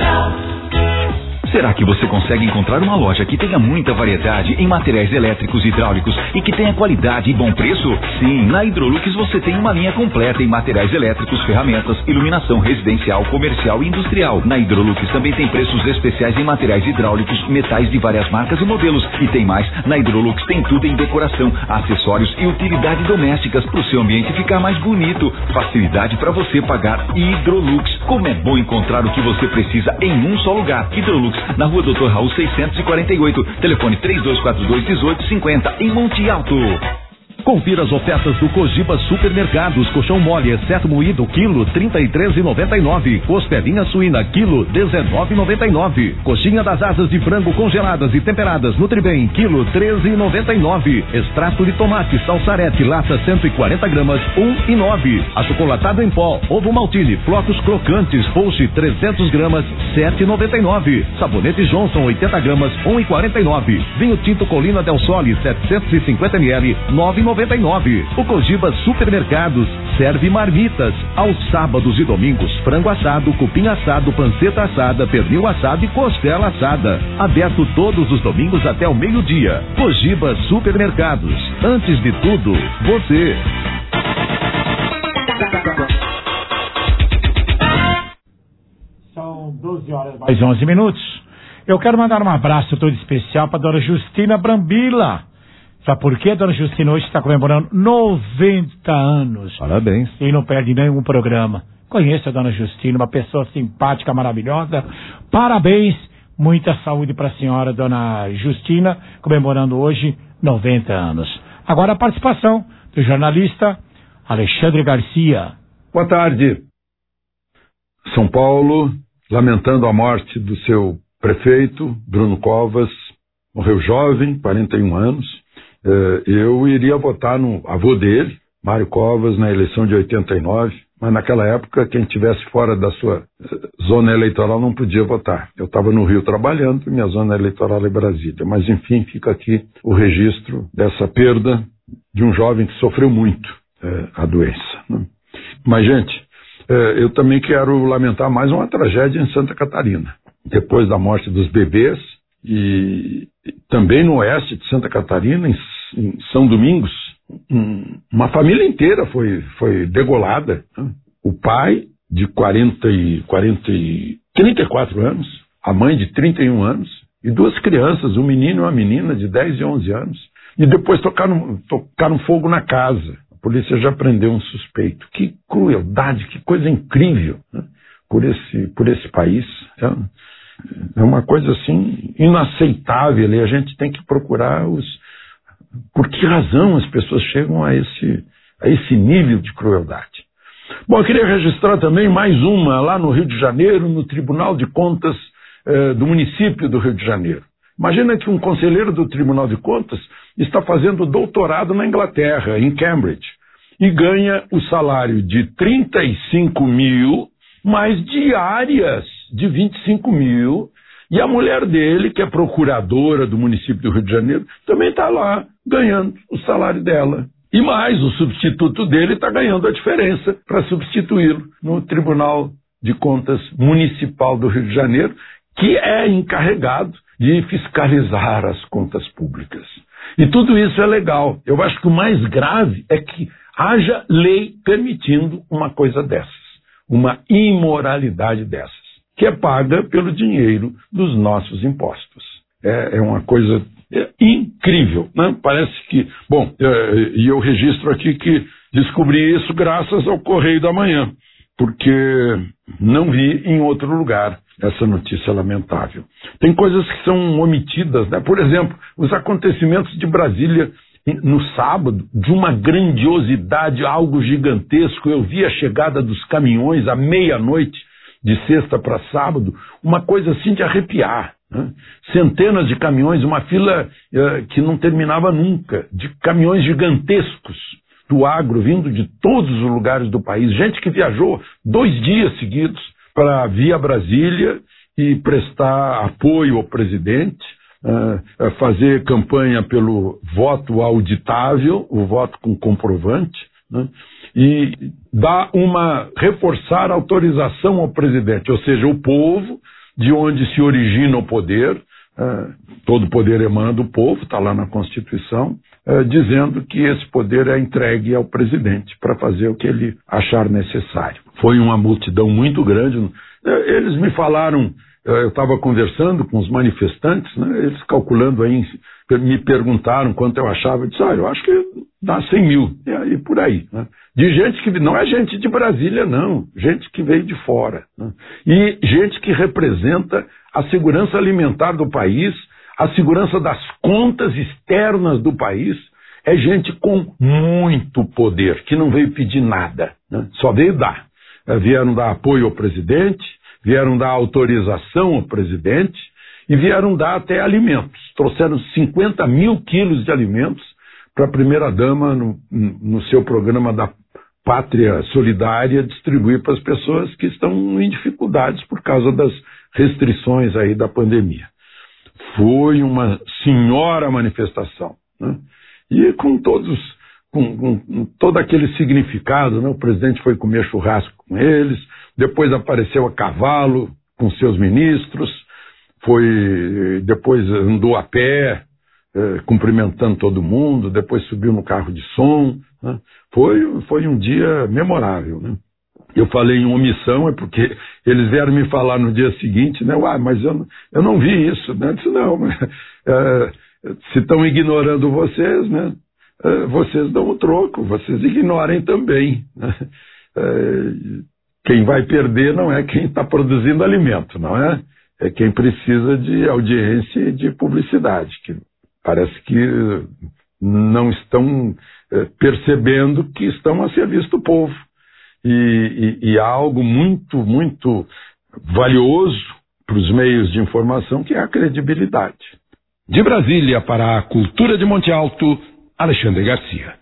Será que você consegue encontrar uma loja que tenha muita variedade em materiais elétricos e hidráulicos e que tenha qualidade e bom preço? Sim, na Hidrolux você tem uma linha completa em materiais elétricos, ferramentas, iluminação residencial, comercial e industrial. Na Hidrolux também tem preços especiais em materiais hidráulicos, metais de várias marcas e modelos. E tem mais, na Hidrolux tem tudo em decoração, acessórios e utilidades domésticas para o seu ambiente ficar mais bonito. Facilidade para você pagar. Hidrolux. Como é bom encontrar o que você precisa em um só lugar. Hidrolux, na Rua Dr. Raul 648, telefone 3242-1850, em Monte Alto. Confira as ofertas do Cogiba Supermercados. Colchão mole, exceto moído, quilo, R$33,99. Costelinha suína, quilo, R$19,99. Coxinha das asas de frango congeladas e temperadas Nutribem, quilo, R$13,99. Extrato de tomate, salsarete, lata, 140 gramas, R$1,09. Achocolatado em pó, ovo maltine, flocos crocantes, Pouche, 300 gramas, R$7,99. Sabonete Johnson, 80 gramas, R$1,49. Vinho tinto Colina del Sole, 750 ml, R$9,99. O Cogiba Supermercados serve marmitas aos sábados e domingos, frango assado, cupim assado, panceta assada, pernil assado e costela assada. Aberto todos os domingos até o meio-dia. Cogiba Supermercados. Antes de tudo, você. São 12 horas mais 11 minutos. Eu quero mandar um abraço todo especial para a dona Justina Brambila. Sabe por quê? A dona Justina hoje está comemorando 90 anos. Parabéns. E não perde nenhum programa. Conheço a dona Justina, uma pessoa simpática, maravilhosa. Parabéns. Muita saúde para a senhora, dona Justina, comemorando hoje 90 anos. Agora a participação do jornalista Alexandre Garcia. Boa tarde. São Paulo, lamentando a morte do seu prefeito, Bruno Covas, morreu jovem, 41 anos. Eu iria votar no avô dele, Mário Covas, na eleição de 89, mas naquela época quem estivesse fora da sua zona eleitoral não podia votar. Eu estava no Rio trabalhando, minha zona eleitoral é Brasília. Mas enfim, fica aqui o registro dessa perda de um jovem que sofreu muito a doença, né? Mas gente, eu também quero lamentar mais uma tragédia em Santa Catarina. Depois da morte dos bebês, e também no oeste de Santa Catarina, em São Domingos, uma família inteira foi degolada, né? O pai de 34 anos, a mãe de 31 anos e duas crianças, um menino e uma menina de 10 e 11 anos, e depois tocaram fogo na casa. A polícia já prendeu um suspeito. Que crueldade, que coisa incrível, né? por esse país. É uma coisa assim inaceitável, e a gente tem que procurar por que razão as pessoas chegam a esse nível de crueldade. Bom, eu queria registrar também mais uma lá no Rio de Janeiro, no Tribunal de Contas do município do Rio de Janeiro. Imagina que um conselheiro do Tribunal de Contas está fazendo doutorado na Inglaterra, em Cambridge, e ganha o salário de 35 mil, mais diárias de 25 mil, e a mulher dele, que é procuradora do município do Rio de Janeiro, também está lá ganhando o salário dela. E mais, o substituto dele está ganhando a diferença para substituí-lo no Tribunal de Contas Municipal do Rio de Janeiro, que é encarregado de fiscalizar as contas públicas. E tudo isso é legal. Eu acho que o mais grave é que haja lei permitindo uma coisa dessas, uma imoralidade dessas, que é paga pelo dinheiro dos nossos impostos. É uma coisa incrível, né? Parece que... Bom, e eu registro aqui que descobri isso graças ao Correio da Manhã, porque não vi em outro lugar essa notícia lamentável. Tem coisas que são omitidas, né? Por exemplo, os acontecimentos de Brasília no sábado, de uma grandiosidade, algo gigantesco. Eu vi a chegada dos caminhões à meia-noite de sexta para sábado, uma coisa assim de arrepiar. Né? Centenas de caminhões, uma fila que não terminava nunca, de caminhões gigantescos do agro, vindo de todos os lugares do país, gente que viajou 2 dias seguidos para vir a Brasília e prestar apoio ao presidente, fazer campanha pelo voto auditável, o voto com comprovante, né? E reforçar a autorização ao presidente, ou seja, o povo, de onde se origina o poder, todo poder emana do povo, está lá na Constituição, dizendo que esse poder é entregue ao presidente para fazer o que ele achar necessário. Foi uma multidão muito grande. Eles me falaram, eu estava conversando com os manifestantes, né, eles calculando aí, me perguntaram quanto eu achava, eu disse, eu acho que dá 100 mil, e aí por aí. Né? De gente que não é gente de Brasília, não, gente que veio de fora. Né? E gente que representa a segurança alimentar do país, a segurança das contas externas do país, é gente com muito poder, que não veio pedir nada, né? Só veio dar. Vieram dar apoio ao presidente, vieram dar autorização ao presidente e vieram dar até alimentos. Trouxeram 50 mil quilos de alimentos para a primeira-dama no seu programa da Pátria Solidária distribuir para as pessoas que estão em dificuldades por causa das restrições aí da pandemia. Foi uma senhora manifestação, né? E com todo aquele significado, né? O presidente foi comer churrasco com eles, depois apareceu a cavalo com seus ministros, depois andou a pé, cumprimentando todo mundo, depois subiu no carro de som, né? Foi um dia memorável, né? Eu falei em omissão, é porque eles vieram me falar no dia seguinte, né? Mas eu não vi isso, né? Eu disse, não, se estão ignorando vocês, né? Vocês dão o troco, vocês ignorem também, né? Quem vai perder não é quem está produzindo alimento, não é? É quem precisa de audiência e de publicidade, que parece que não estão percebendo que estão a serviço do povo. E há algo muito, muito valioso para os meios de informação, que é a credibilidade. De Brasília para a Cultura de Monte Alto, Alexandre Garcia.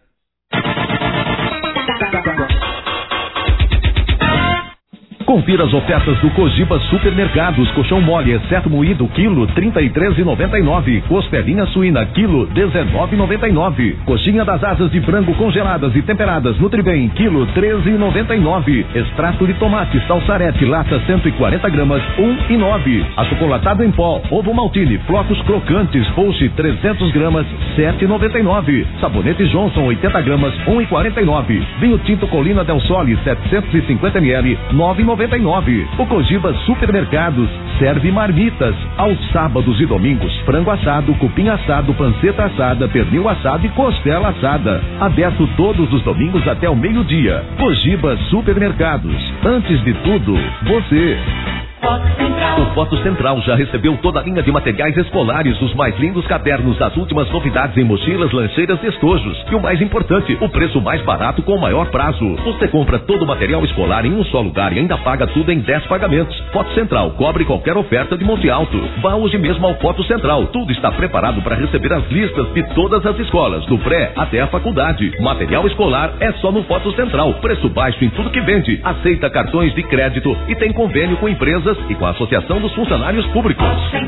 Confira as ofertas do Cogiba Supermercados. Colchão mole, exceto moído, quilo R$33,99. Costelinha suína, quilo R$19,99. Coxinha das asas de frango congeladas e temperadas Nutribem, quilo R$13,99. Extrato de tomate, salsarete, lata 140 gramas, R$1,09. Achocolatado em pó, ovo maltine, flocos crocantes, Post 300 gramas, R$7,99. Sabonete Johnson, 80 gramas, R$1,49. Vinho tinto Colina del Sole, 750 ml, R$9,99. O Cogiba Supermercados serve marmitas aos sábados e domingos: frango assado, cupim assado, panceta assada, pernil assado e costela assada. Aberto todos os domingos até o meio-dia. Cogiba Supermercados. Antes de tudo, você. O Foto Central já recebeu toda a linha de materiais escolares, os mais lindos cadernos, as últimas novidades em mochilas, lancheiras e estojos. E o mais importante, o preço mais barato com o maior prazo. Você compra todo o material escolar em um só lugar e ainda paga tudo em 10 pagamentos. Foto Central cobre qualquer oferta de Monte Alto. Vá hoje mesmo ao Foto Central. Tudo está preparado para receber as listas de todas as escolas, do pré até a faculdade. Material escolar é só no Foto Central. Preço baixo em tudo que vende. Aceita cartões de crédito e tem convênio com empresas e com a Associação dos Funcionários Públicos.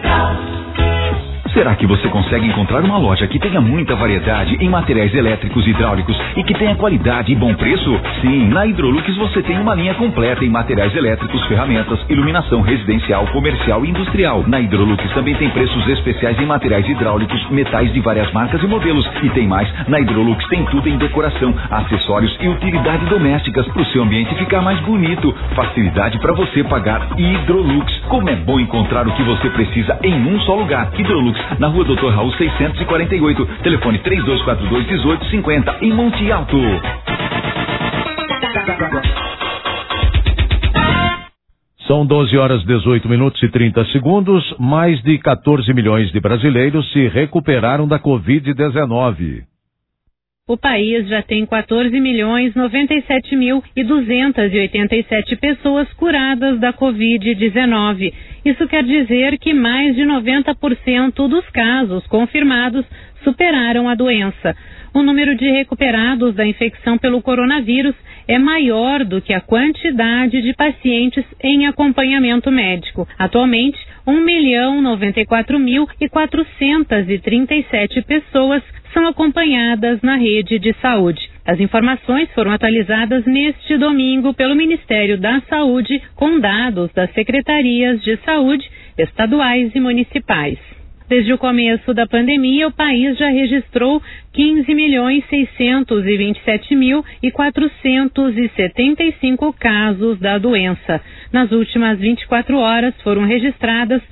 Será que você consegue encontrar uma loja que tenha muita variedade em materiais elétricos e hidráulicos e que tenha qualidade e bom preço? Sim, na Hidrolux você tem uma linha completa em materiais elétricos, ferramentas, iluminação residencial, comercial e industrial. Na Hidrolux também tem preços especiais em materiais hidráulicos, metais de várias marcas e modelos. E tem mais, na Hidrolux tem tudo em decoração, acessórios e utilidades domésticas para o seu ambiente ficar mais bonito. Facilidade para você pagar Hidrolux. Como é bom encontrar o que você precisa em um só lugar. Hidrolux, na Rua Doutor Raul 648, telefone 3242-1850, em Monte Alto. São 12 horas 18 minutos e 30 segundos. Mais de 14 milhões de brasileiros se recuperaram da Covid-19. o país já tem 14.097.287 pessoas curadas da Covid-19. Isso quer dizer que mais de 90% dos casos confirmados superaram a doença. O número de recuperados da infecção pelo coronavírus é maior do que a quantidade de pacientes em acompanhamento médico. Atualmente, 1.094.437 pessoas são acompanhadas na rede de saúde. As informações foram atualizadas neste domingo pelo Ministério da Saúde com dados das secretarias de saúde estaduais e municipais. Desde o começo da pandemia, o país já registrou 15.627.475 casos da doença. Nas últimas 24 horas foram registradas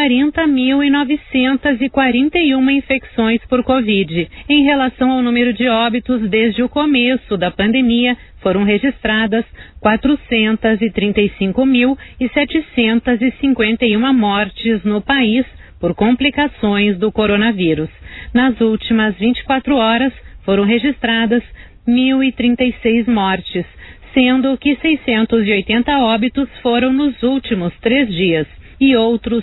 40.941 infecções por Covid. Em relação ao número de óbitos, desde o começo da pandemia, foram registradas 435.751 mortes no país por complicações do coronavírus. Nas últimas 24 horas, foram registradas 1.036 mortes, sendo que 680 óbitos foram nos últimos 3 dias e outros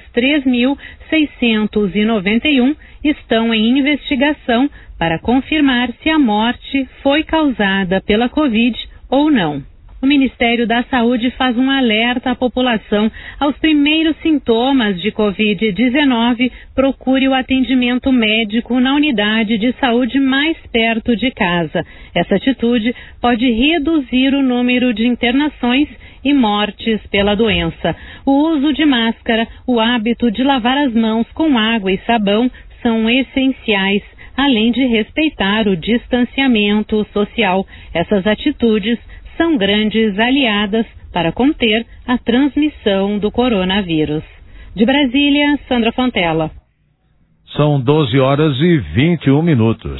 3.691 estão em investigação para confirmar se a morte foi causada pela Covid ou não. O Ministério da Saúde faz um alerta à população. Aos primeiros sintomas de Covid-19, procure o atendimento médico na unidade de saúde mais perto de casa. Essa atitude pode reduzir o número de internações e mortes pela doença. O uso de máscara, o hábito de lavar as mãos com água e sabão são essenciais, além de respeitar o distanciamento social. Essas atitudes são grandes aliadas para conter a transmissão do coronavírus. De Brasília, Sandra Fontela. São 12h21.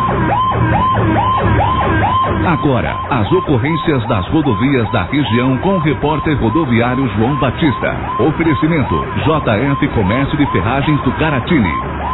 Agora, as ocorrências das rodovias da região com o repórter rodoviário João Batista. Oferecimento: JF Comércio de Ferragens do Caratini.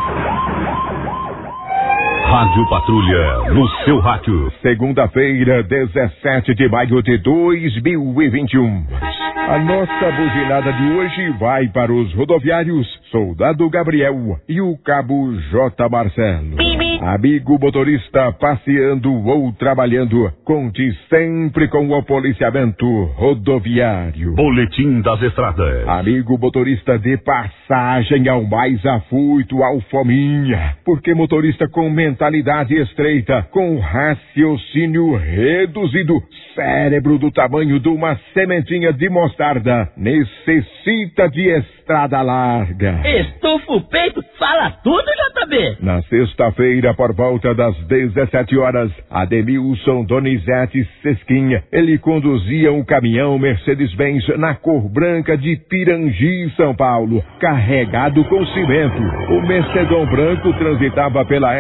Rádio Patrulha, no seu rádio. Segunda-feira, 17 de maio de 2021. A nossa buzinada de hoje vai para os rodoviários Soldado Gabriel e o Cabo J. Marcelo. Amigo motorista passeando ou trabalhando, conte sempre com o policiamento rodoviário. Boletim das Estradas. Amigo motorista de passagem ao mais afoito, ao fominha, porque motorista com mentalidade estreita, com raciocínio reduzido, cérebro do tamanho de uma sementinha de mostarda, necessita de estrada larga. Estufa o peito, fala tudo, JB. Na sexta-feira, por volta das 17 horas, Ademilson Donizete Sesquinha, ele conduzia um caminhão Mercedes-Benz na cor branca de Pirangi, São Paulo, carregado com cimento. O Mercedão branco transitava pela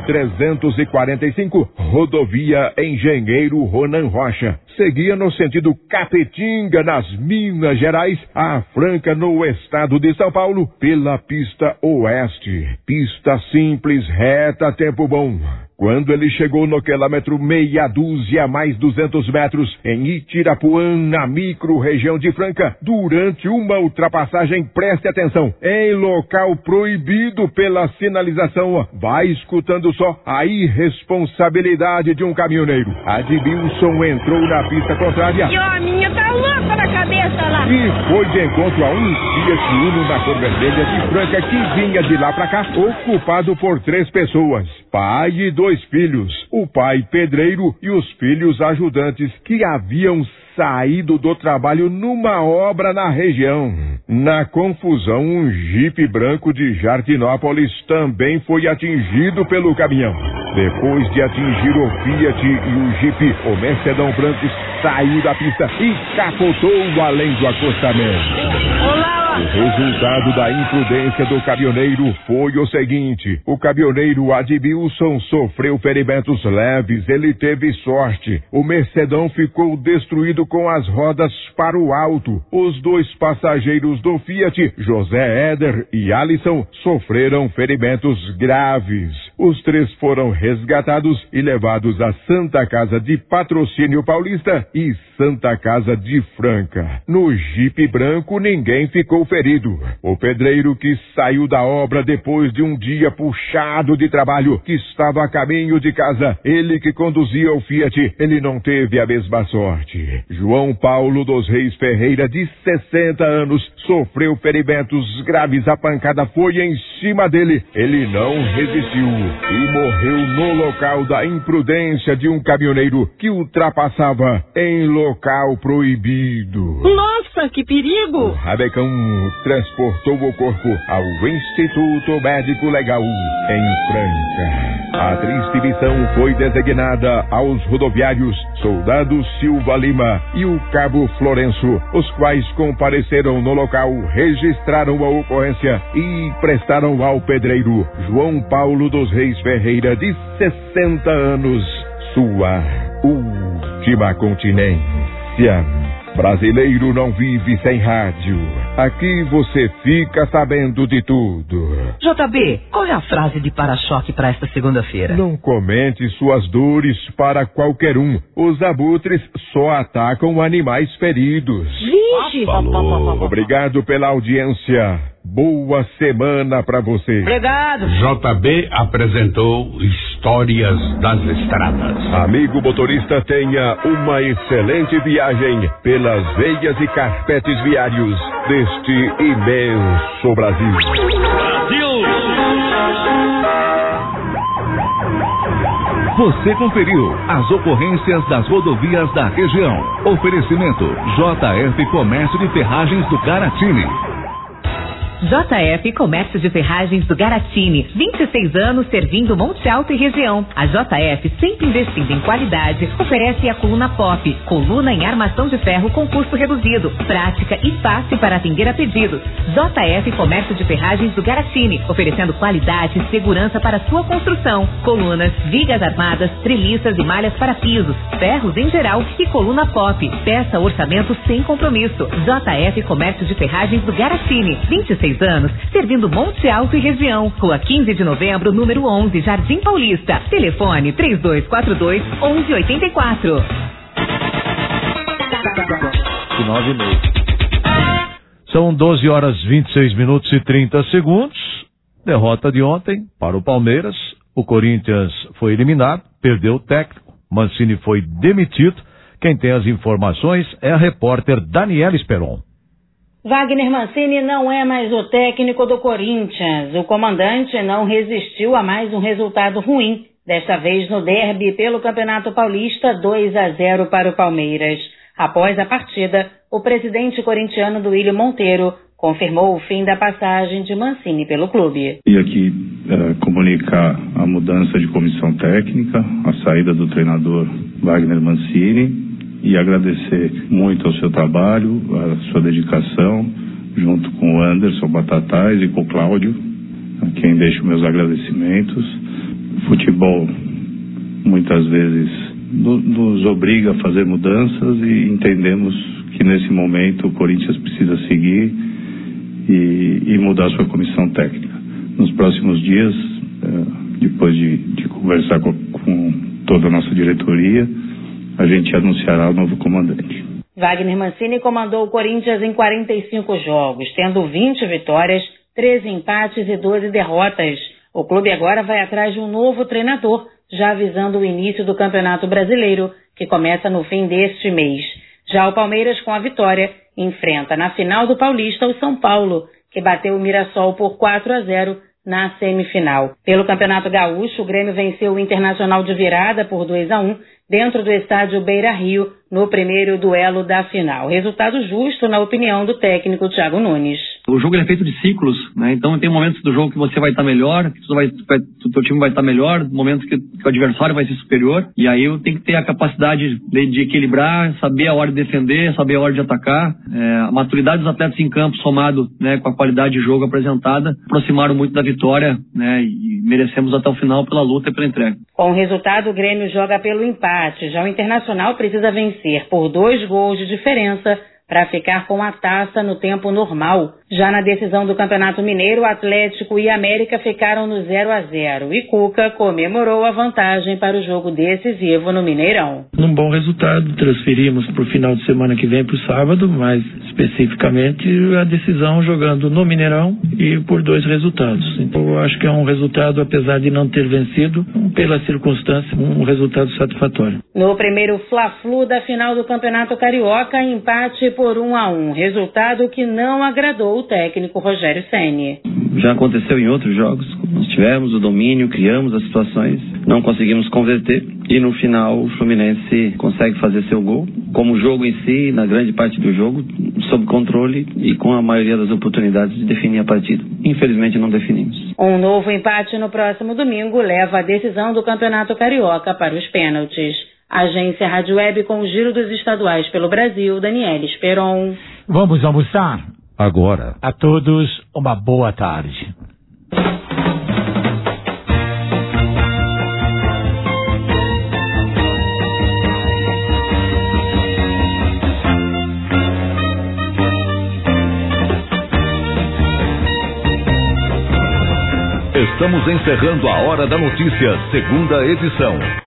SP-345, rodovia Engenheiro Ronan Rocha. Seguia no sentido Capetinga, nas Minas Gerais, a Franca, no estado de São Paulo, pela pista oeste. Pista simples, reta, tempo bom. Quando ele chegou no quilômetro meia dúzia mais 200 metros, em Itirapuã, na micro-região de Franca, durante uma ultrapassagem, preste atenção, em local proibido pela sinalização, vai escutando só a irresponsabilidade de um caminhoneiro. Admilson entrou na pista contrária. E a minha tá louca na cabeça lá. E foi de encontro a um Fiat Uno na cor vermelha de Franca que vinha de lá pra cá, ocupado por 3 pessoas. Pai e 2 filhos, o pai pedreiro e os filhos ajudantes que haviam saído do trabalho numa obra na região. Na confusão, um jipe branco de Jardinópolis também foi atingido pelo caminhão. Depois de atingir o Fiat e o jipe, o Mercedão branco saiu da pista e capotou além do acostamento. Olá, O resultado da imprudência do caminhoneiro foi o seguinte: o caminhoneiro Adilson sofreu ferimentos leves, ele teve sorte. O Mercedão ficou destruído com as rodas para o alto. Os 2 passageiros do Fiat, José Éder e Alisson, sofreram ferimentos graves. Os 3 foram resgatados e levados à Santa Casa de Patrocínio Paulista e Santa Casa de Franca. No Jeep branco, ninguém ficou ferido. O pedreiro que saiu da obra depois de um dia puxado de trabalho, que estava a caminho de casa, ele que conduzia o Fiat, ele não teve a mesma sorte. João Paulo dos Reis Ferreira, de 60 anos, sofreu ferimentos graves. A pancada foi em cima dele. Ele não resistiu e morreu no local da imprudência de um caminhoneiro que ultrapassava em local proibido. Nossa, que perigo! O Rabecão transportou o corpo ao Instituto Médico Legal em Franca. A triste missão foi designada aos rodoviários Soldado Silva Lima e o Cabo Florenço, os quais compareceram no local, registraram a ocorrência e prestaram ao pedreiro João Paulo dos Reis Ferreira, de 60 anos, sua última continência. Brasileiro não vive sem rádio. Aqui você fica sabendo de tudo. JB, qual é a frase de para-choque para esta segunda-feira? Não comente suas dores para qualquer um. Os abutres só atacam animais feridos. Vixe! Obrigado pela audiência. Boa semana pra você. Obrigado. JB apresentou Histórias das Estradas. Amigo motorista, tenha uma excelente viagem pelas veias e carpetes viários deste imenso Brasil. Você conferiu as ocorrências das rodovias da região. Oferecimento JF Comércio de Ferragens do Garatini. JF Comércio de Ferragens do Garatini, 26 anos servindo Monte Alto e região. A JF, sempre investindo em qualidade, oferece a coluna Pop, coluna em armação de ferro com custo reduzido, prática e fácil para atender a pedidos. JF Comércio de Ferragens do Garatini, oferecendo qualidade e segurança para sua construção. Colunas, vigas armadas, treliças e malhas para pisos, ferros em geral e coluna Pop. Peça orçamento sem compromisso. JF Comércio de Ferragens do Garatini, 26 anos, servindo Monte Alto e região. Rua 15 de Novembro, número 11, Jardim Paulista. Telefone 3242-1184. 9:30. São 12 horas 26 minutos e 30 segundos. Derrota de ontem para o Palmeiras. O Corinthians foi eliminado, perdeu o técnico. Mancini foi demitido. Quem tem as informações é a repórter Daniela Esperon. Wagner Mancini não é mais o técnico do Corinthians. O comandante não resistiu a mais um resultado ruim, desta vez no derby pelo Campeonato Paulista, 2-0 para o Palmeiras. Após a partida, o presidente corintiano Duílio Monteiro confirmou o fim da passagem de Mancini pelo clube. E aqui comunicar a mudança de comissão técnica, a saída do treinador Wagner Mancini, e agradecer muito ao seu trabalho, a sua dedicação, junto com o Anderson Batatais e com o Cláudio, a quem deixo meus agradecimentos. O futebol muitas vezes nos obriga a fazer mudanças e entendemos que nesse momento o Corinthians precisa seguir e mudar sua comissão técnica. Nos próximos dias, depois de conversar com toda a nossa diretoria, a gente anunciará o novo comandante. Wagner Mancini comandou o Corinthians em 45 jogos, tendo 20 vitórias, 13 empates e 12 derrotas. O clube agora vai atrás de um novo treinador, já avisando o início do Campeonato Brasileiro, que começa no fim deste mês. Já o Palmeiras, com a vitória, enfrenta na final do Paulista o São Paulo, que bateu o Mirassol por 4-0 na semifinal. Pelo Campeonato Gaúcho, o Grêmio venceu o Internacional de virada por 2-1 dentro do estádio Beira-Rio no primeiro duelo da final. Resultado justo, na opinião do técnico Thiago Nunes. O jogo é feito de ciclos, né? Então tem momentos do jogo que você vai estar melhor, que o teu time vai estar melhor, momentos que o adversário vai ser superior, e aí eu tenho que ter a capacidade de equilibrar, saber a hora de defender, saber a hora de atacar. A maturidade dos atletas em campo, somado, né, com a qualidade de jogo apresentada, aproximaram muito da vitória, né, e merecemos até o final pela luta e pela entrega. Com o resultado, o Grêmio joga pelo empate. Já o Internacional precisa vencer por 2 gols de diferença para ficar com a taça no tempo normal. Já na decisão do Campeonato Mineiro, Atlético e América ficaram no 0-0 e Cuca comemorou a vantagem para o jogo decisivo no Mineirão. Num bom resultado, transferimos para o final de semana que vem para o sábado, mais especificamente a decisão jogando no Mineirão e por 2 resultados. Então eu acho que é um resultado, apesar de não ter vencido, pela circunstância, um resultado satisfatório. No primeiro Fla-Flu da final do Campeonato Carioca, empate por 1-1, resultado que não agradou o técnico Rogério Ceni. Já aconteceu em outros jogos, nós tivemos o domínio, criamos as situações, não conseguimos converter e no final o Fluminense consegue fazer seu gol. Como o jogo em si, na grande parte do jogo, sob controle e com a maioria das oportunidades de definir a partida. Infelizmente não definimos. Um novo empate no próximo domingo leva a decisão do Campeonato Carioca para os pênaltis. Agência Rádio Web com o giro dos estaduais pelo Brasil, Daniela Esperon. Vamos almoçar? Agora. A todos, uma boa tarde. Estamos encerrando a Hora da Notícia, segunda edição.